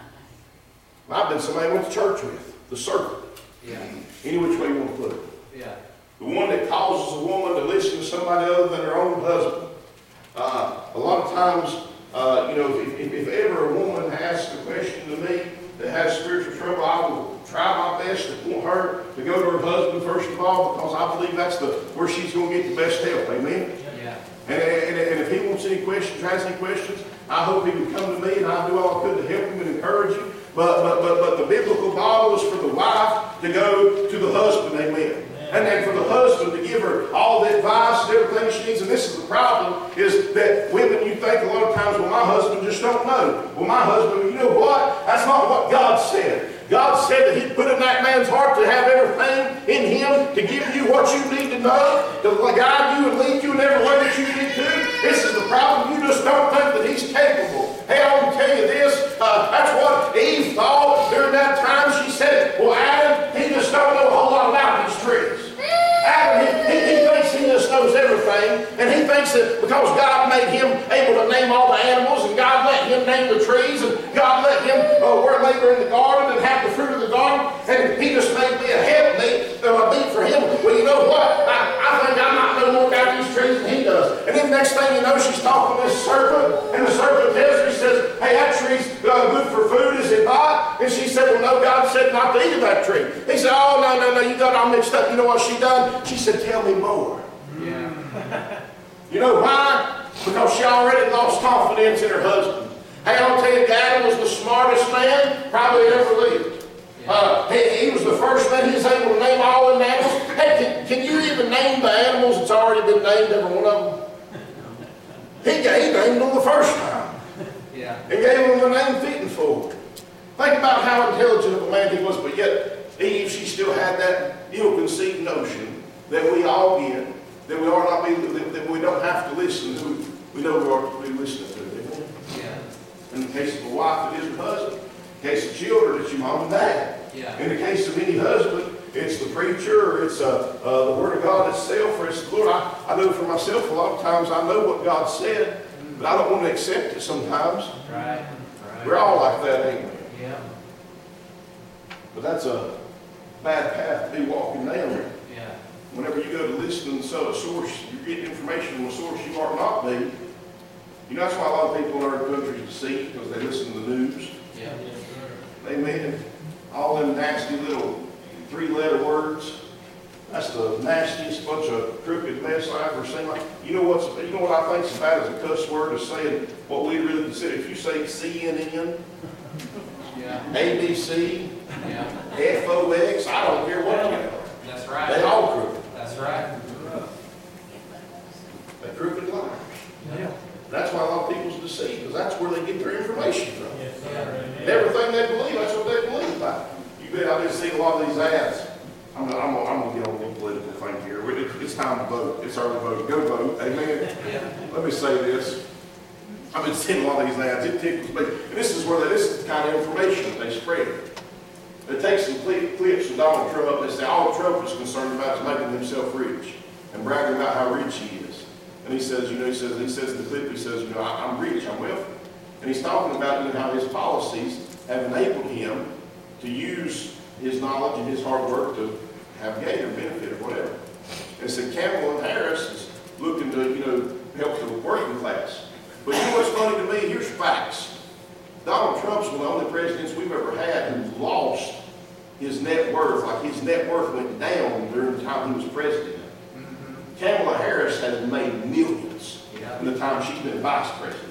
I've been somebody I went to church with. The serpent. Yeah. Any which way you want to put it. Yeah. The one that causes a woman to listen to somebody other than her own husband. Uh, a lot of times, uh, you know, if, if, if ever a woman asks a question to me that has spiritual trouble, I will try my best to want her to go to her husband first of all, because I believe that's the where she's going to get the best help. Amen? Yeah. And, and, and if he wants any questions, has any questions, I hope he would come to me and I'll do all I could to help him and encourage him. But, but, but, but the biblical model is for the wife to go to the husband. Amen. And then for the husband to give her all the advice and everything she needs. And this is the problem, is that women, you think a lot of times, well, my husband just don't know. Well, my husband, you know what? That's not what God said. God said that He put in that man's heart to have everything in him to give you what you need to know, to guide you and lead you in every way that you need to. This is the problem. You just don't think that He's capable. Hey, I want to tell you this. Uh, that's what Eve thought during that time. She said, well, Adam, he just don't know a whole lot about these trees. Adam, he, he, he thinks he just knows everything, and he thinks that because God made him able to name all the animals, and God let him name the trees, and God let him uh, work labor in the garden and have the fruit of the garden, and he just made me a helpmate, uh, a meat for him. Well, you know what? I, I think I might know more about these trees than he does. And then the next thing you know, she's talking to this serpent, and the serpent tells her, he says, hey, that tree's uh, good for food, is it not? And she said, well, no, God said not to eat of that tree. He said, oh, no, no, no, you got it all mixed up. You know what she done? She said, tell me more. Yeah. You know why? Because she already lost confidence in her husband. Hey, I'll tell you, Adam was the smartest man probably ever lived. Uh, he, he was the first man. He was able to name all the animals. Hey, can, can you even name the animals that's already been named, every one of them? He, he named them the first time. Yeah. And gave them the name fitting for them. Think about how intelligent of a man he was, but yet Eve, she still had that ill-conceived notion that we all get, that we ought not be, that, that we don't have to listen to. We know we ought to be listening to. Amen? Yeah. In the case of a wife, it is her husband. In the case of children, it's your mom and dad. Yeah. In the case of any husband, it's the preacher, or it's uh, uh, the Word of God itself, or it's the Lord. I, I know for myself, a lot of times I know what God said, but I don't want to accept it sometimes. Right. Right. We're all like that, ain't we? Yeah. But that's a bad path to be walking down. Yeah. Whenever you go to listen to so a source, you're getting information from a source you ought not be. You know, that's why a lot of people in our country are deceived, because they listen to the news. Yeah. Amen. All them nasty little three-letter words. That's the nastiest bunch of crooked mess I ever seen. Like, you know what's, you know what I think's bad as a cuss word is saying what we really consider. If you say C N N, Yeah. A B C, Yeah. F O X, I don't care what you are. That's They right. all crooked. That's right. They're crooked liars. Yeah. That's why a lot of people's deceived, because that's where they get their information from. Yeah. And everything they believe, that's what they believe about. You bet I've been seeing a lot of these ads. I'm gonna, I'm gonna, I'm gonna get on the political thing here. We- It's time to vote. It's early vote. Go vote. Amen. Yeah. Let me say this. I've been seeing a lot of these ads. It tickles me. And this is where they, this is the kind of information that they spread. It takes some cli- clips of Donald Trump that say all Trump is concerned about is making himself rich and bragging about how rich he is. And he says, you know, he says, he says in the clip, he says, you know, I, I'm rich, I'm wealthy. And he's talking about, you know, how his policies have enabled him to use his knowledge and his hard work to have gain or benefit or whatever. And so Kamala Harris is looking to, you know, help the working class. But you know what's funny to me? Here's facts. Donald Trump's one of the only presidents we've ever had who lost his net worth, like his net worth went down during the time he was president. Mm-hmm. Kamala Harris has made millions Yeah. in the time she's been vice president.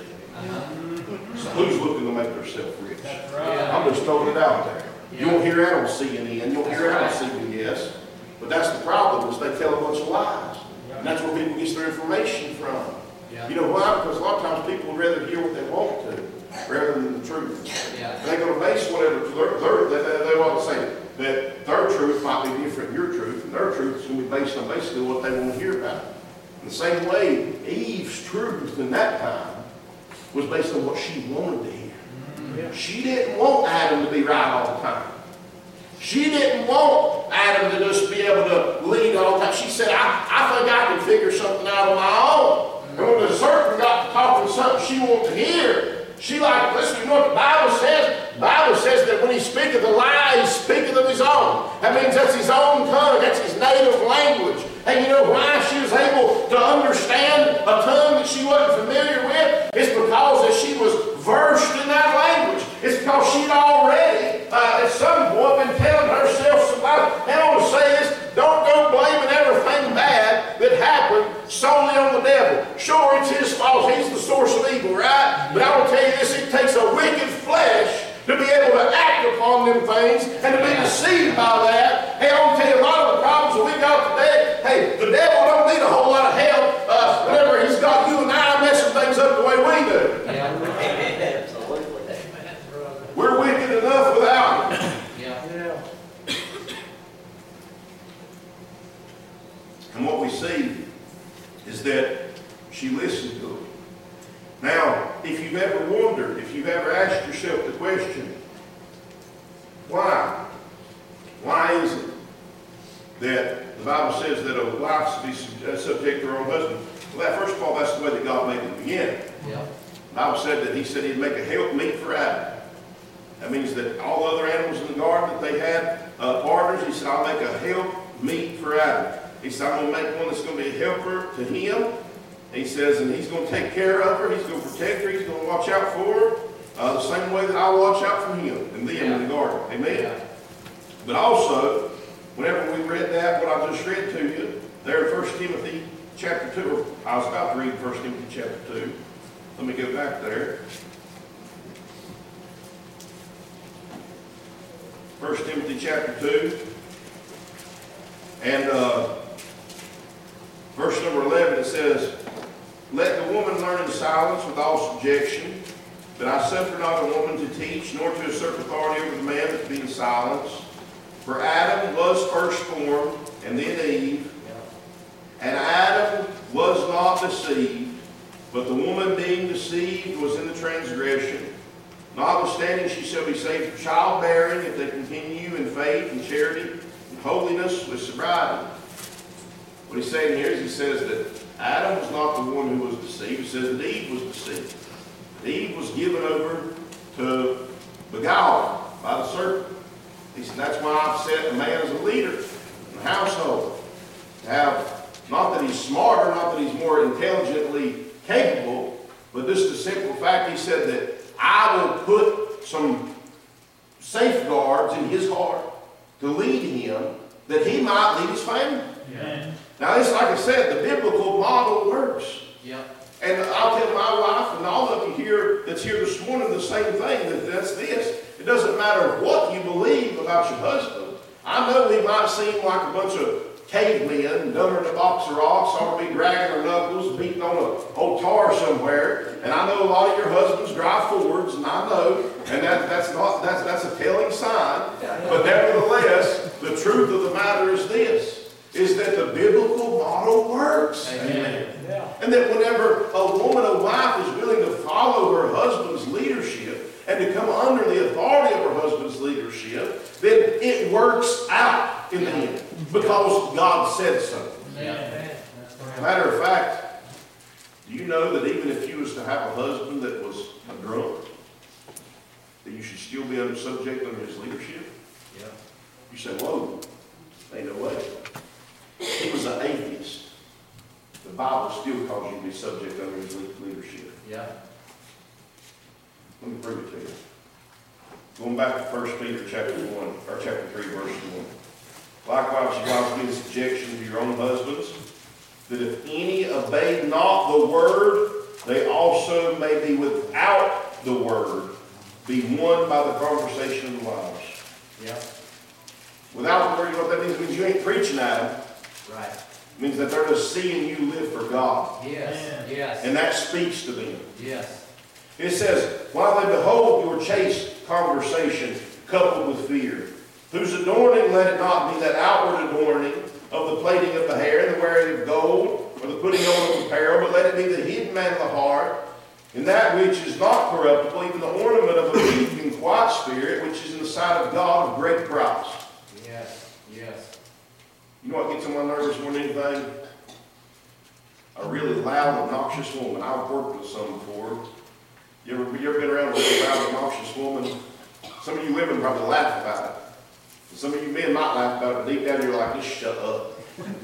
Uh-huh. So who's looking to make themselves rich? That's Yeah. I'm just throwing it out there. You Yeah. won't hear that on C N N, you won't hear that on C B S. But that's the problem, is they tell a bunch of lies. And that's where people get their information from. Yeah. You know why? Because a lot of times people would rather hear what they want to, rather than the truth. Yeah. And they're going to base whatever, they're, they're, they, they, they want to say that their truth might be different than your truth, and their truth is going to be based on basically what they want to hear about. In the same way, Eve's truth in that time was based on what she wanted to hear. Yeah. She didn't want Adam to be right all the time. She didn't want Adam to just be able to lead all the time. She said, I, I think I can figure something out on my own. And when the serpent got to talking something she wanted to hear, she like, listen, you know what the Bible says? The Bible says that when he speaketh a lie, he speaketh of his own. That means that's his own tongue. That's his native language. And you know why she was able to understand a tongue that she wasn't familiar with? It's because that she was versed in that language. It's because she'd already, uh, at some point, been telling herself somebody. And I want to say this, don't go blaming everything bad that happened solely on the devil. Sure, it's his fault. He's the source of evil, right? But I will tell you this, it takes a wicked flesh to be able to act upon them things and to be deceived by that. Hey, I want to tell you a lot of the problems that we got today, hey, the devil don't need a whole lot of help uh, whenever he's got you and I messing things up the way we do. Yeah. We're wicked enough without him. Yeah. Yeah. And what we see is that she listened to him. Now, if you've ever wondered, if you've ever asked yourself the question, why? Why is it that the Bible says that a wife should be subject to her own husband? Well, that, first of all, that's the way that God made it in the beginning. Yeah. The Bible said that he said he'd make a help meet for Adam. That means that all other animals in the garden that they had uh, partners, he said, I'll make a help meet for Adam. He said, I'm going to make one that's going to be a helper to him. He says, and he's going to take care of her. He's going to protect her. He's going to watch out for her uh, the same way that I watch out for him and them Yeah. in the garden. Amen? Yeah. But also, whenever we read that, what I just read to you, there in First Timothy chapter two, I was about to read First Timothy chapter two. Let me go back there. First Timothy chapter two. And uh, verse number eleven, it says, let the woman learn in silence with all subjection, but I suffer not a woman to teach, nor to assert authority over the man, but to be in silence. For Adam was first formed, and then Eve. And Adam was not deceived, but the woman being deceived was in the transgression. Notwithstanding, she shall be saved from childbearing if they continue in faith and charity and holiness with sobriety. What he's saying here is he says that Adam was not the one who was deceived. He says that Eve was deceived. Eve was given over to beguiling by the serpent. He said, that's why I've set a man as a leader in the household. To have, not that that he's smarter, not that he's more intelligently capable, but just the simple fact he said that I will put some safeguards in his heart to lead him, that he might lead his family. Yeah. Now, it's like I said, the biblical model works. Yep. And I'll tell my wife and all of you here that's here this morning the same thing, that that's this. It doesn't matter what you believe about your husband. I know he might seem like a bunch of cavemen, dumber than a box of rocks, or be dragging their knuckles, beating on a old tar somewhere. And I know a lot of your husbands drive Fords, and I know, and that, that's not that's that's a telling sign. But nevertheless, the truth of the matter is this, is that the biblical model works. Amen. And that whenever a woman, a wife, is willing to follow her husband's leadership and to come under the authority of her husband's leadership, then it works out in the end because God said so. Yeah. Matter of fact, do you know that even if you was to have a husband that was a drunk, that you should still be under subject under his leadership? Yeah. You say, whoa, ain't no way. He was an atheist. The Bible still calls you to be subject under his leadership. Yeah. Let me prove it to you. Going back to First Peter chapter one, or chapter three, verse one. Likewise, you guys be in subjection to your own husbands, that if any obey not the word, they also may be without the word, be won by the conversation of the wives. Yeah. Without the word, you know what that means? It means you ain't preaching at them. Right. It means that they're just seeing you live for God. Yes. Yes. And that speaks to them. Yes. It says, while they behold your chaste conversation coupled with fear, whose adorning let it not be that outward adorning of the plaiting of the hair, and the wearing of gold, or the putting on of apparel, but let it be the hidden man of the heart, and that which is not corruptible, even the ornament of a meek and quiet spirit, which is in the sight of God of great price. Yes. Yes. You know what gets on my nerves more than anything? A really loud, obnoxious woman. I've worked with some before. You ever, you ever been around a really loud, obnoxious woman? Some of you women probably laugh about it. Some of you men might laugh about it, but deep down you're like, just shut up.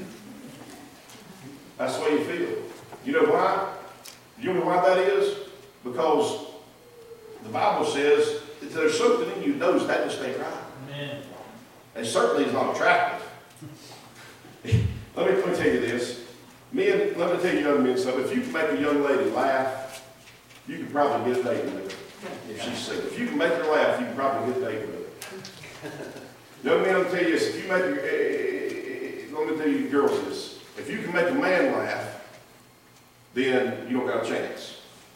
That's the way you feel. You know why? You know why that is? Because the Bible says that there's something in you that knows that just ain't right. Amen. And certainly is not attractive. Let me, let me tell you this. Men, let me tell you young men something. If you can make a young lady laugh, you can probably get a date with her. If she's sick. If you can make her laugh, you can probably get a date with her. Young men, I'll tell you this. If you make, your, eh, let me tell you girls this. If you can make a man laugh, then you don't got a chance.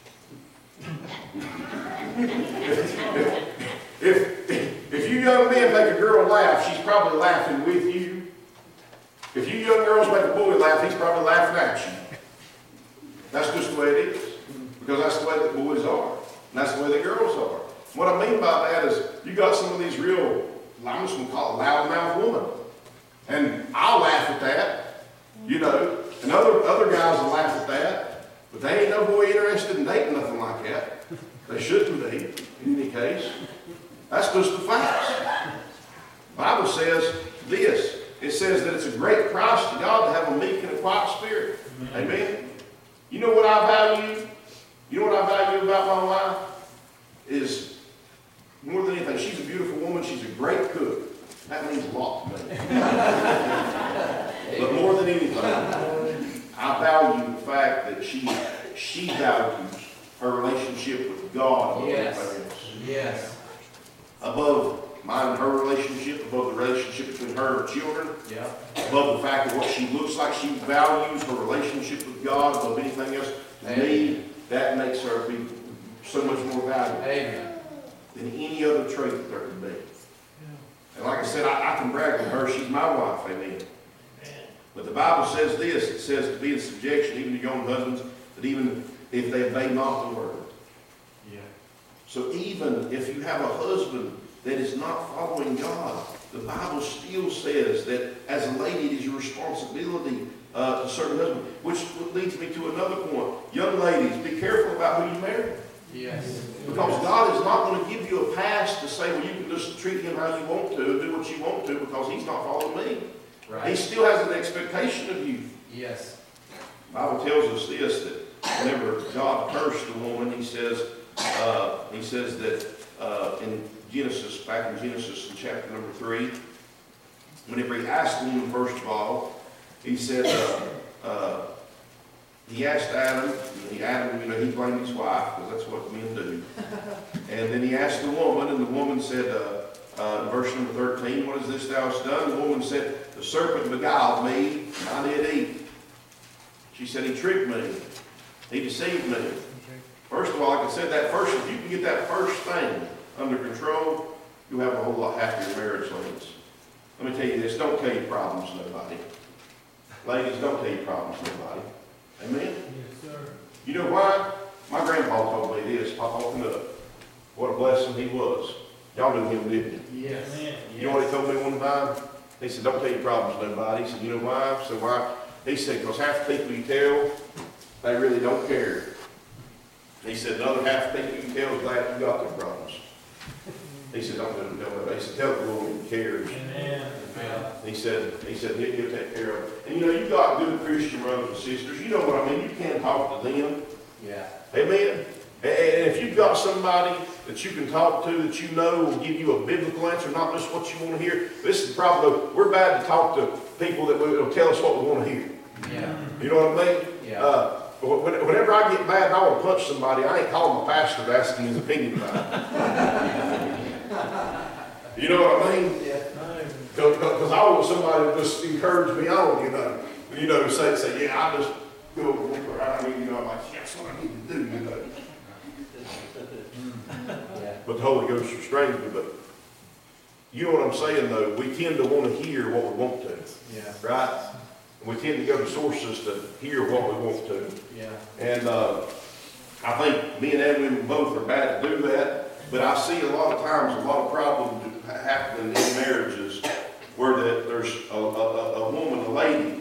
if, if, if you young men make a girl laugh, she's probably laughing with you. If you young girls make a boy laugh, he's probably laughing at you. That's just the way it is. Because that's the way that boys are. And that's the way the girls are. What I mean by that is, you got some of these real, I'm just going to call it loudmouth women. And I'll laugh at that, you know. And other, other guys will laugh at that. But they ain't no boy interested in dating nothing like that. They shouldn't be, in any case. That's just the facts. The Bible says this. It says that it's a great price to God to have a meek and a quiet spirit. Amen. Amen. You know what I value? You know what I value about my wife? Is more than anything, she's a beautiful woman. She's a great cook. That means a lot to me. But more than anything, I value the fact that she she values her relationship with God above Yes. everything else. Yes. Above mine and her relationship, above the relationship between her and her children, Yeah. above the fact of what she looks like. She values her relationship with God above anything else. To me, that makes her be so much more valuable Amen. than any other trait that there could be. And like I said, I, I can brag on her. She's my wife. Amen. But the Bible says this. It says to be in subjection even to your own husbands, that even if they obey not the word. Yeah. So even if you have a husband that is not following God, the Bible still says that as a lady, it is your responsibility uh, to serve a husband. Which leads me to another point. Young ladies, be careful about who you marry. Yes. Because God is not going to give you a pass to say, well, you can just treat him how you want to, do what you want to, because he's not following me. He Right. still has an expectation of you. Yes. Bible tells us this, that whenever God cursed the woman, he says, uh, he says that uh, in Genesis, back in Genesis in chapter number three, whenever he asked the woman, first of all, he said, uh, uh, he asked Adam, and he, Adam, you know, he blamed his wife, because that's what men do. And then he asked the woman, and the woman said, uh, uh, in verse number thirteen, what is this thou hast done? The woman said, the serpent beguiled me, and I did eat. She said, he tricked me. He deceived me. First of all, like I said, that first, if you can get that first thing under control, you'll have a whole lot happier marriage, ladies. Let me tell you this, don't tell your problems to nobody. Ladies, don't tell your problems to nobody. Amen? Yes, sir. You know why? My grandpa told me this, Papa opened up. What a blessing he was. Y'all knew him, didn't you? Yes. You know what he told me one time? He said, don't tell your problems to nobody. He said, you know why? I said, why? He said, because half the people you tell, they really don't care. He said, the other half the people you tell is glad you got their problems. He said, don't tell them, tell them. He said, tell the Lord he cares. Amen. He said, he said, he'll, he'll take care of it. And you know, you've got good Christian brothers and sisters. You know what I mean? You can talk to them. Yeah. Amen? And if you've got somebody that you can talk to that you know will give you a biblical answer, not just what you want to hear, this is probably, we're bad to talk to people that will tell us what we want to hear. Yeah. You know what I mean? Yeah. Uh, whenever I get mad and I want to punch somebody, I ain't calling my pastor to ask him his opinion about it. You know what I mean? Yeah. Because I want somebody to just encourage me on, you know. You know, say, say, yeah, I just go over I mean, you know, I'm like, yeah, that's what I need to do, you know. Yeah. But the Holy Ghost restrains me. But you know what I'm saying, though? We tend to want to hear what we want to. Yeah. Right? We tend to go to sources to hear what we want to. Yeah. And uh, I think me and Edwin both are bad to do that. But I see a lot of times a lot of problems happening in marriages where the, there's a, a, a woman, a lady,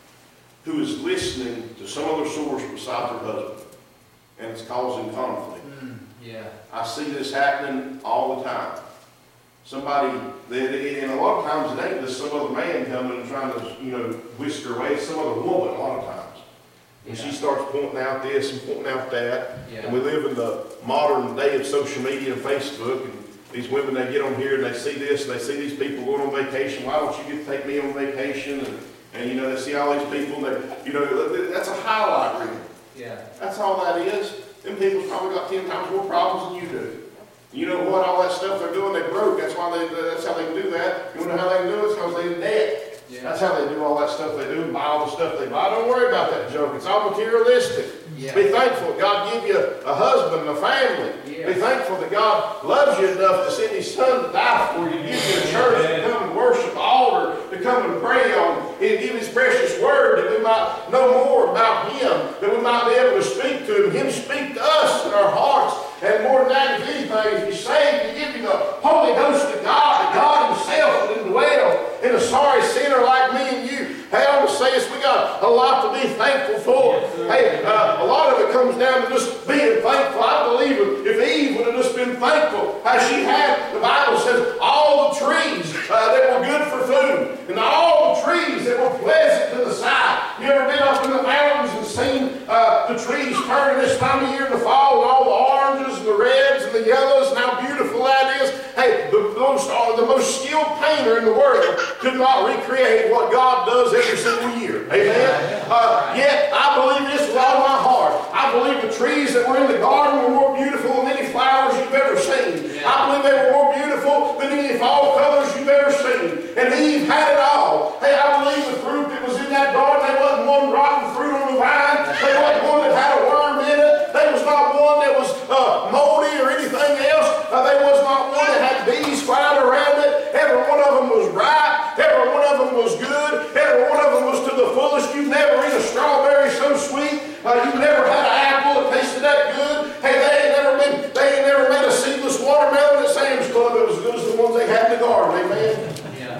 who is listening to some other source besides her husband. And it's causing conflict. Mm, yeah. I see this happening all the time. Somebody, they, and a lot of times it ain't just some other man coming and trying to, you know, whisk her away. It's some other woman a lot of times. And Yeah. she starts pointing out this and pointing out that. Yeah. And we live in the modern day of social media and Facebook. And these women, they get on here and they see this and they see these people going on vacation. Why don't you get to take me on vacation? And, and you know, they see all these people. And they, you know, that's a highlight reel. Yeah. That's all that is. Them people's probably got ten times more problems than you do. You know what? All that stuff they're doing, they broke. That's why they. That's how they can do that. You know how they can do it? It's because they're in debt. Yeah. That's how they do all that stuff they do and buy all the stuff they buy. Don't worry about that junk. It's all materialistic. Yeah. Be thankful God give you a husband and a family. Yeah. Be thankful that God loves you enough to send His Son to die for you, to give you a church to come and worship, an altar to come and pray on, and give His precious word that we might know more about Him, that we might be able to speak to Him, Him speak to us in our hearts. And more than that, if anything, if you're saved, He give you the Holy Ghost of God, that God Himself will indwell in a sorry sinner like me and you. Hey, I want to say this, we got a lot to be thankful for. Yes, hey, uh, a lot of it comes down to just being thankful. I believe if Eve would have just been thankful, as she had, the Bible says, all the trees uh, that were good for food, and all the trees that were pleasant to the sight. You ever been up in the mountains and seen uh, the trees turning this time of year in the fall, and all the oranges and the reds and the yellows, and how beautiful that is? Hey, the most, uh, the most skilled painter in the world could not recreate what God does every single year. Amen? Uh, yet, I believe this with all my heart. I believe the trees that were in the garden were more beautiful than any flowers you've ever seen. I believe they were more beautiful than any fall colors you've ever seen. And Eve had it all. Hey, I believe the fruit that was in that garden, there wasn't one rotten fruit on the vine. There wasn't one that had a worm in it. There was not one that was uh, moldy or anything else. Uh, there was not one that had bees flying around it. Every one of them was ripe. Every one of them was good. Every one of them was to the fullest. You've never eaten a strawberry so sweet. Uh, you've never had an apple that tasted that good. Hey, they ain't never been. They ain't never made a seedless watermelon at Sam's Club that was as good as the ones they had in the garden. Amen. Yeah.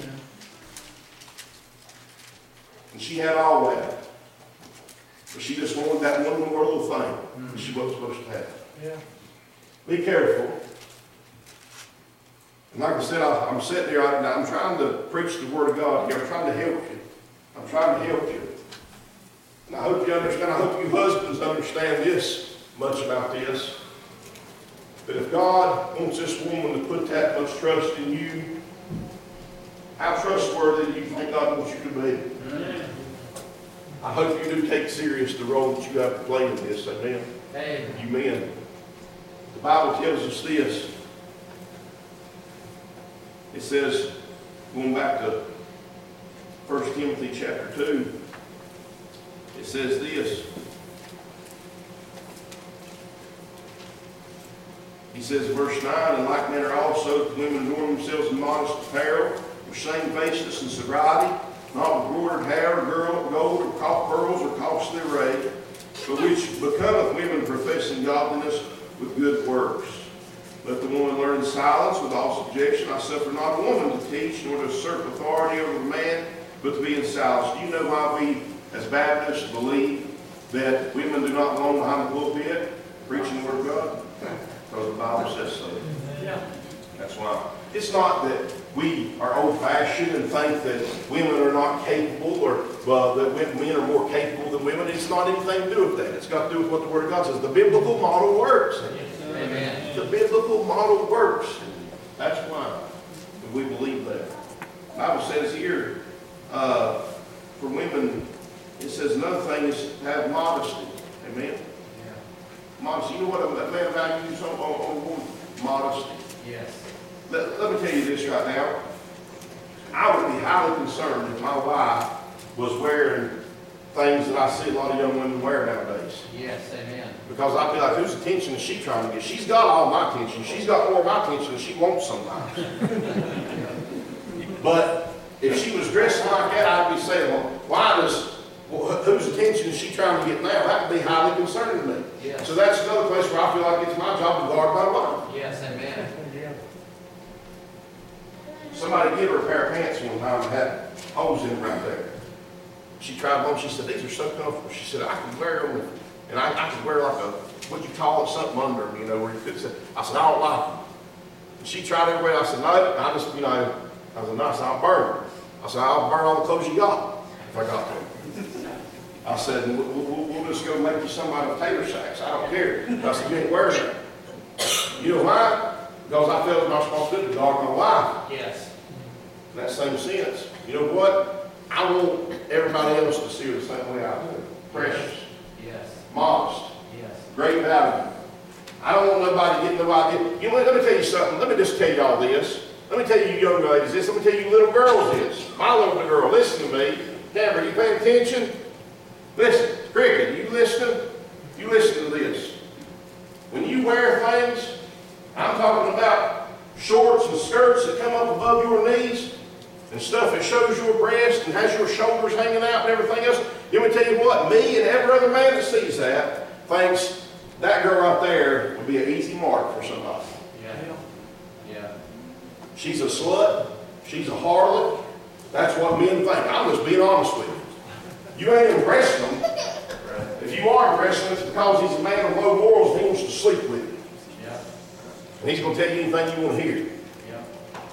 And she had all that. But she just wanted that one more little thing that she wasn't supposed to have. Yeah. Be careful. And like I said, I, I'm sitting there, I, I'm trying to preach the Word of God here. I'm trying to help you. I'm trying to help you. And I hope you understand, I hope you husbands understand this, much about this, that if God wants this woman to put that much trust in you, how trustworthy do you think God wants you to be? Amen. I hope you do take serious the role that you have to play in this. Amen. Amen. You men. The Bible tells us this. It says, going back to First Timothy chapter two, it says this. He says in verse nine, in like manner also the women adorn themselves in modest apparel, with shamefacedness and sobriety, not with broidered hair, or girl, gold, or pearls, or costly array, but which becometh women professing godliness with good works. Let the woman learn in silence with all subjection. I suffer not a woman to teach, nor to usurp authority over the man, but to be in silence. Do you know why we, as Baptists, believe that women do not belong behind the pulpit preaching the Word of God? Because the Bible says so. Yeah. That's why. It's not that we are old-fashioned and think that women are not capable, or well, that men are more capable than women. It's not anything to do with that. It's got to do with what the Word of God says. The biblical model works. Amen. The biblical model works. That's why we believe that. The Bible says here, uh, for women, it says another thing is to have modesty. Amen. Yeah. Modesty. You know what that man values on, on, on modesty? Yes. Let, let me tell you this right now. I would be highly concerned if my wife was wearing things that I see a lot of young women wear nowadays. Yes, amen. Because I feel like whose attention is she trying to get? She's got all my attention. She's got more of my attention than she wants sometimes. But if she was dressing like that, I'd be saying, well, why does, well, whose attention is she trying to get now? That would be highly concerning to me. Yes. So that's another place where I feel like it's my job to guard my wife. Yes, amen. Somebody gave her a pair of pants one time and had holes in them right there. She tried them on. She said, these are so comfortable. She said, I could wear them, and I, I could wear like a, what'd you call it, something under them, you know, where you could say, I said, I don't like them. And she tried every way. I said, no, I just, you know, I said, no, I said, I'll burn them. I said, I'll burn all the clothes you got, if I got them. I said, we'll, we'll, we'll just go make you somebody with tater sacks. I don't care. I said, you ain't wearing them. You know why? Because I felt my responsibility to guard my wife. Yes. In that same sense. You know what? I want everybody else to see her the same way I do. Precious. Yes. Modest. Yes. Great value. I don't want nobody getting no idea. You know, let me tell you something. Let me just tell you all this. Let me tell you young ladies this. Let me tell you little girls this. My little girl, listen to me. Deborah, you paying attention? Listen. Cricket, you listening? You listen to this. When you wear things, I'm talking about shorts and skirts that come up above your knees and stuff that shows your breast and has your shoulders hanging out and everything else. Let me tell you what, me and every other man that sees that thinks that girl right there would be an easy mark for somebody. Yeah. Yeah. She's a slut. She's a harlot. That's what men think. I'm just being honest with you. You ain't impressing them. If you are impressing them, it's because he's a man of low morals and he wants to sleep with you. Yeah. And he's going to tell you anything you want to hear. Yeah.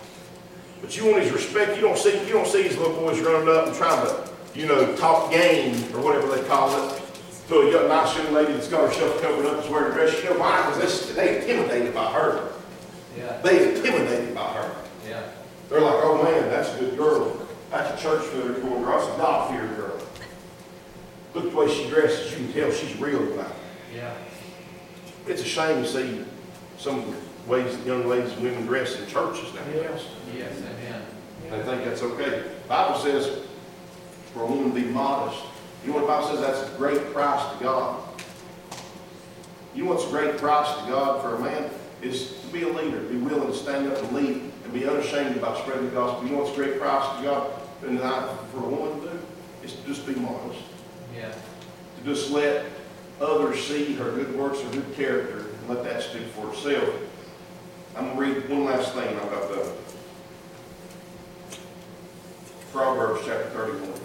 But you want his respect. You don't see you don't see his little boys running up and trying to, you know, talk game or whatever they call it to a young, nice young lady that's got herself covered up and wearing a dress. You know why? Because they're intimidated by her. Yeah. They're intimidated by her. Yeah. They're like, oh man, that's a good girl. That's a church-feathered girl. That's a God-feared girl. Look at the way she dresses. You can tell she's real about it. Yeah. It's a shame to see some of the ways that young ladies and women dress in churches nowadays. Yes, amen. They think that's okay. The Bible says for a woman to be modest. You know what the Bible says? That's a great price to God. You know what's a great price to God for a man? Is to be a leader, be willing to stand up and lead, and be unashamed about spreading the gospel. You know what's a great price to God and for a woman to do? Is to just be modest. Yeah. To just let others see her good works, her good character, and let that speak for itself. I'm going to read one last thing I've got done. Proverbs chapter thirty-one.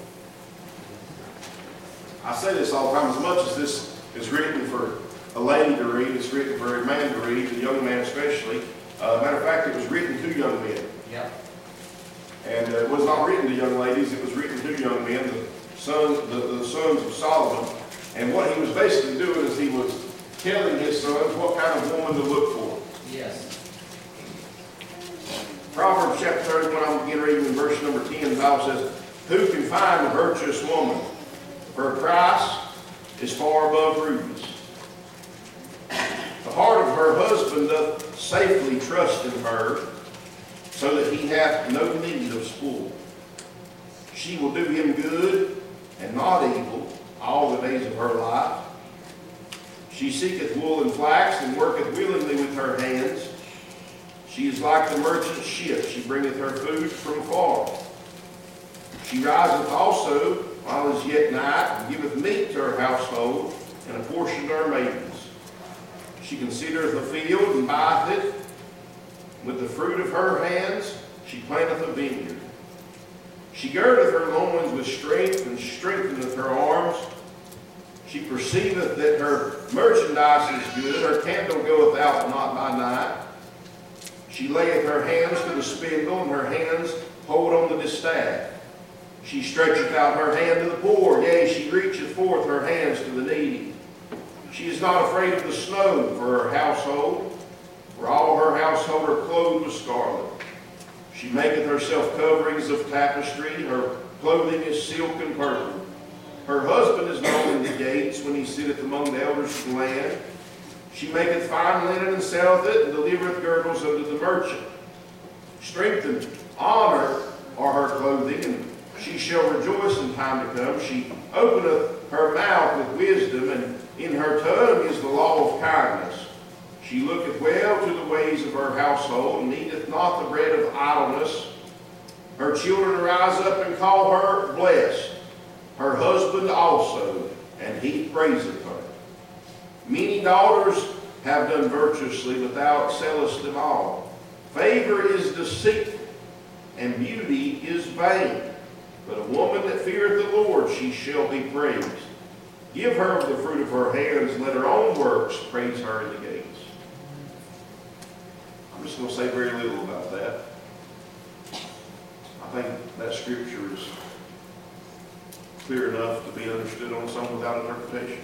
I say this all the time. As much as this is written for a lady to read, it's written for a man to read, a young man especially. Uh, matter of fact, it was written to young men. Yeah. And uh, it was not written to young ladies. It was written to young men. The son, the, the sons of Solomon. And what he was basically doing is he was telling his sons what kind of woman to look for. Yes. Proverbs chapter thirty-one, I'm going to begin reading in verse number ten. The Bible says, "Who can find a virtuous woman? For her price is far above rubies. The heart of her husband doth safely trust in her, so that he hath no need of spoil. She will do him good and not evil all the days of her life. She seeketh wool and flax, and worketh willingly with her hands. She is like the merchant ship, she bringeth her food from far. She riseth also while it is yet night, and giveth meat to her household, and a portion to her maidens. She considereth a field, and buyeth it. With the fruit of her hands she planteth a vineyard. She girdeth her loins with strength, and strengtheneth her arms. She perceiveth that her merchandise is good, her candle goeth out not by night. She layeth her hands to the spindle, and her hands hold on the distaff. She stretcheth out her hand to the poor, yea, she reacheth forth her hands to the needy. She is not afraid of the snow for her household, for all her household are clothed with scarlet. She maketh herself coverings of tapestry, her clothing is silk and purple. Her husband is known in the gates when he sitteth among the elders of the land. She maketh fine linen and selleth it, and delivereth girdles unto the merchant. Strength and honor are her clothing, and she shall rejoice in time to come. She openeth her mouth with wisdom, and in her tongue is the law of kindness. She looketh well to the ways of her household, and eateth not the bread of idleness. Her children arise up and call her blessed, her husband also, and he praiseth her. Many daughters have done virtuously, but thou excellest them all. Favor is deceitful, and beauty is vain. But a woman that feareth the Lord, she shall be praised. Give her of the fruit of her hands, and let her own works praise her in the gates." I'm just going to say very little about that. I think that scripture is clear enough to be understood on its own without interpretation.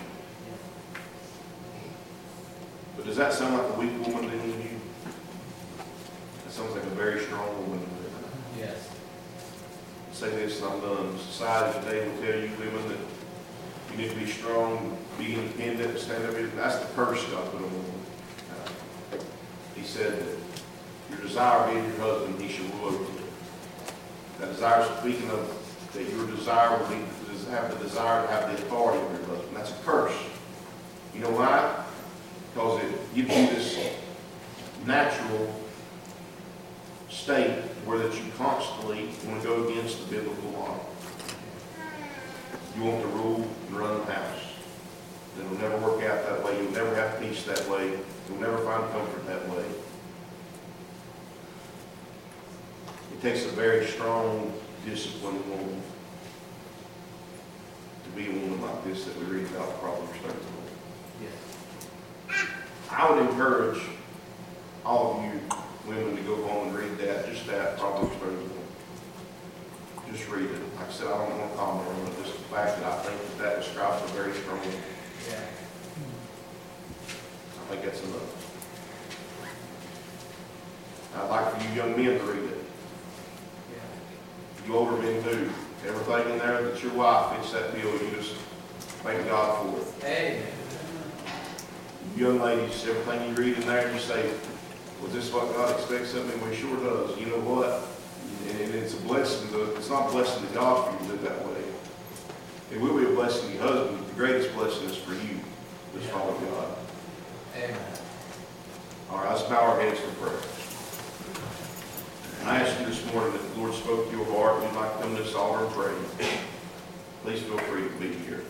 But does that sound like a weak woman to any of you? That sounds like a very strong woman. Yes. Say this and I'm done. Society today will tell you women that you need to be strong, be independent, stand up. That's the curse God put on women. Uh, he said that your desire be in your husband, he shall rule over you. That desire, speaking of that your desire will be to have the desire to have the authority of your husband. That's a curse. You know why? Because it gives you this natural state where that you constantly want to go against the biblical law. You want to rule and run the house. It'll never work out that way. You'll never have peace that way. You'll never find comfort that way. It takes a very strong, disciplined woman to be a woman like this that we read about Proverbs thirty-one. Yes. I would encourage all of you women to go home and read that, just that, Proverbs thirty-one. Just read it. Like I said, I don't want to comment on it, just the fact that I think that that describes a very strong woman. Yeah. I think that's enough. I'd like for you young men to read it. Yeah. You older men do. Everything in there that your wife fits that bill, you just thank God for it. Amen. Young ladies, everything you read in there, you say, was this what God expects of me? Well, he sure does. You know what? And it's a blessing. To, it's not a blessing to God for you to live that way. It will be a blessing to your husband, but the greatest blessing is for you. Just follow God. Amen. All right, let's bow our heads for prayer. I ask you this morning that the Lord spoke to your heart and you'd like to come to this altar and pray. Please feel free to be here.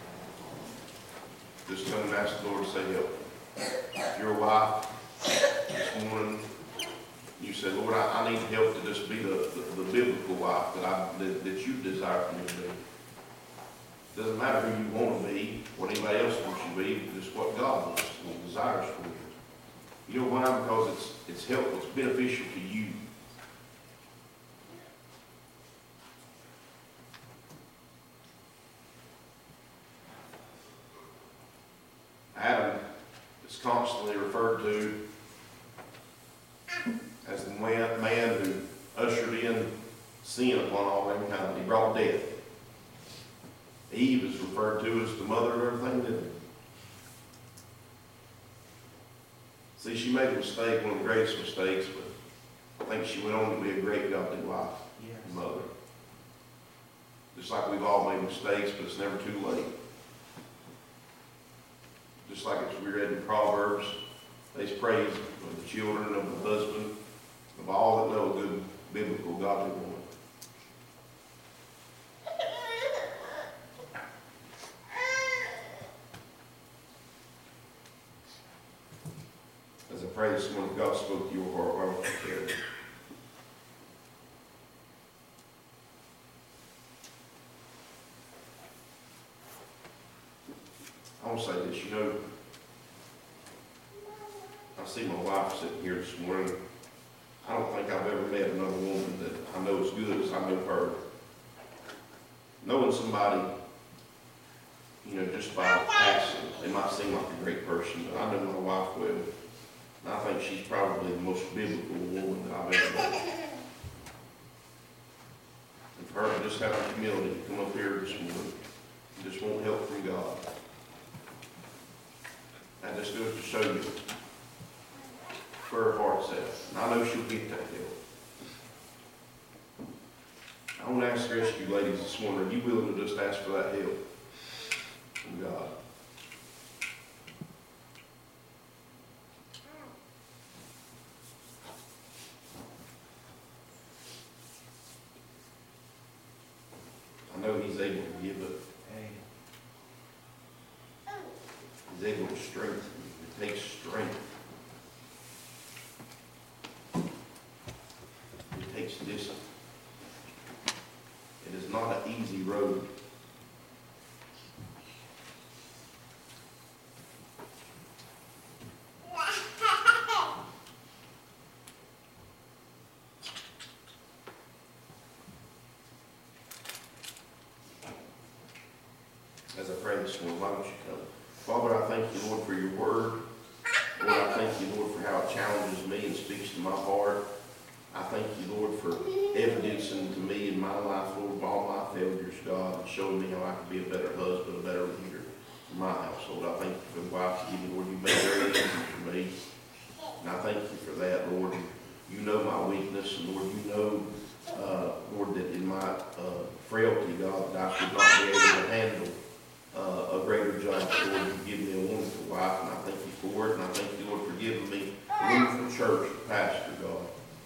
Just come and ask the Lord to say help. If you're a wife this morning, you say, Lord, I, I need help to just be the, the, the biblical wife that, I, that, that you desire for me to be. It doesn't matter who you want to be, what anybody else wants you to be, but just what God wants and desires for you. You know why? Because it's, it's helpful, it's beneficial to you. constantly referred to as the man, man who ushered in sin upon all mankind. He brought death. Eve is referred to as the mother of everything living. See, she made a mistake, one of the greatest mistakes, but I think she went on to be a great godly wife and mother. Just like we've all made mistakes, but it's never too late. Just like it's we read in Proverbs, there's praise of the children, of the husband, of all that know a good biblical godly woman. As I pray this morning, God spoke to your heart, why don't you share it? I want to say this, you know, I see my wife sitting here this morning. I don't think I've ever met another woman that I know as good as I know her. Knowing somebody, you know, just by passing, they might seem like a great person, but I know my wife well. And I think she's probably the most biblical woman that I've ever met. And for her to just have the humility to come up here this morning and just want help from God. That just goes to show you where her heart's at. And I know she'll get that help. I want to ask the rest of you ladies this morning, are you willing to just ask for that help from God? I know He's able to give it. He's able to strengthen. It takes strength. It takes discipline. It is not an easy road. As I pray this morning, why don't you come? Father, I thank you, Lord, for your word. Lord, I thank you, Lord, for how it challenges me and speaks to my heart. I thank you, Lord, for evidencing to me in my life, Lord, of all my failures, God, and showing me how I can be a better husband, a better leader in my household. I thank you for the wife you give me, Lord. You made it very easy for me. And I thank you for that, Lord. You know my weakness, and Lord, you know, uh, Lord, that in my uh, frailty, God, that I should not be able to handle Uh, a greater job, Lord. You give me a wonderful wife, and I thank you for it, and I thank you, Lord, for giving me a wonderful church pastor, God.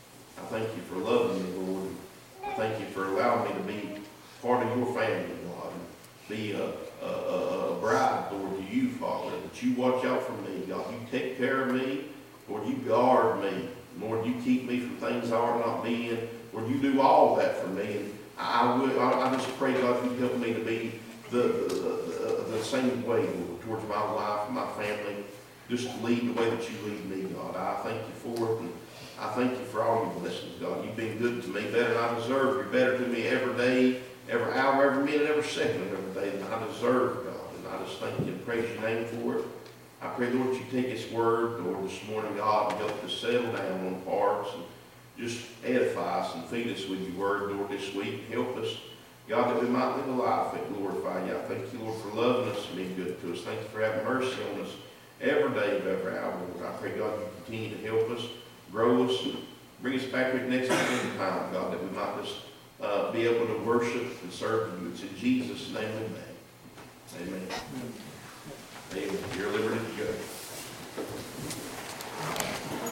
I thank you for loving me, Lord. I thank you for allowing me to be part of your family, God, and be a, a, a, a bride, Lord, to you, Father, that you watch out for me, God. You take care of me, Lord. You guard me, Lord. You keep me from things I ought not be in. Lord, you do all that for me, and I, I, would, I, I just pray, God, you help me to be the, the, the, the same way, Lord, towards my life and my family. Just to lead the way that you lead me, God. I thank you for it, and I thank you for all your blessings, God. You've been good to me, better than I deserve. You're better to me every day, every hour, every minute, every second of every day than I deserve, God. And I just thank you and praise your name for it. I pray, Lord, you take this word, Lord, this morning, God, and help us settle down on parts and just edify us and feed us with your word, Lord, this week. Help us, God, that we might live a life that glorify you. I thank you, Lord, for loving us and being good to us. Thank you for having mercy on us every day of every hour, Lord. I pray, God, you continue to help us, grow us, and bring us back here next time, God, that we might just uh, be able to worship and serve you. It's in Jesus' name, amen.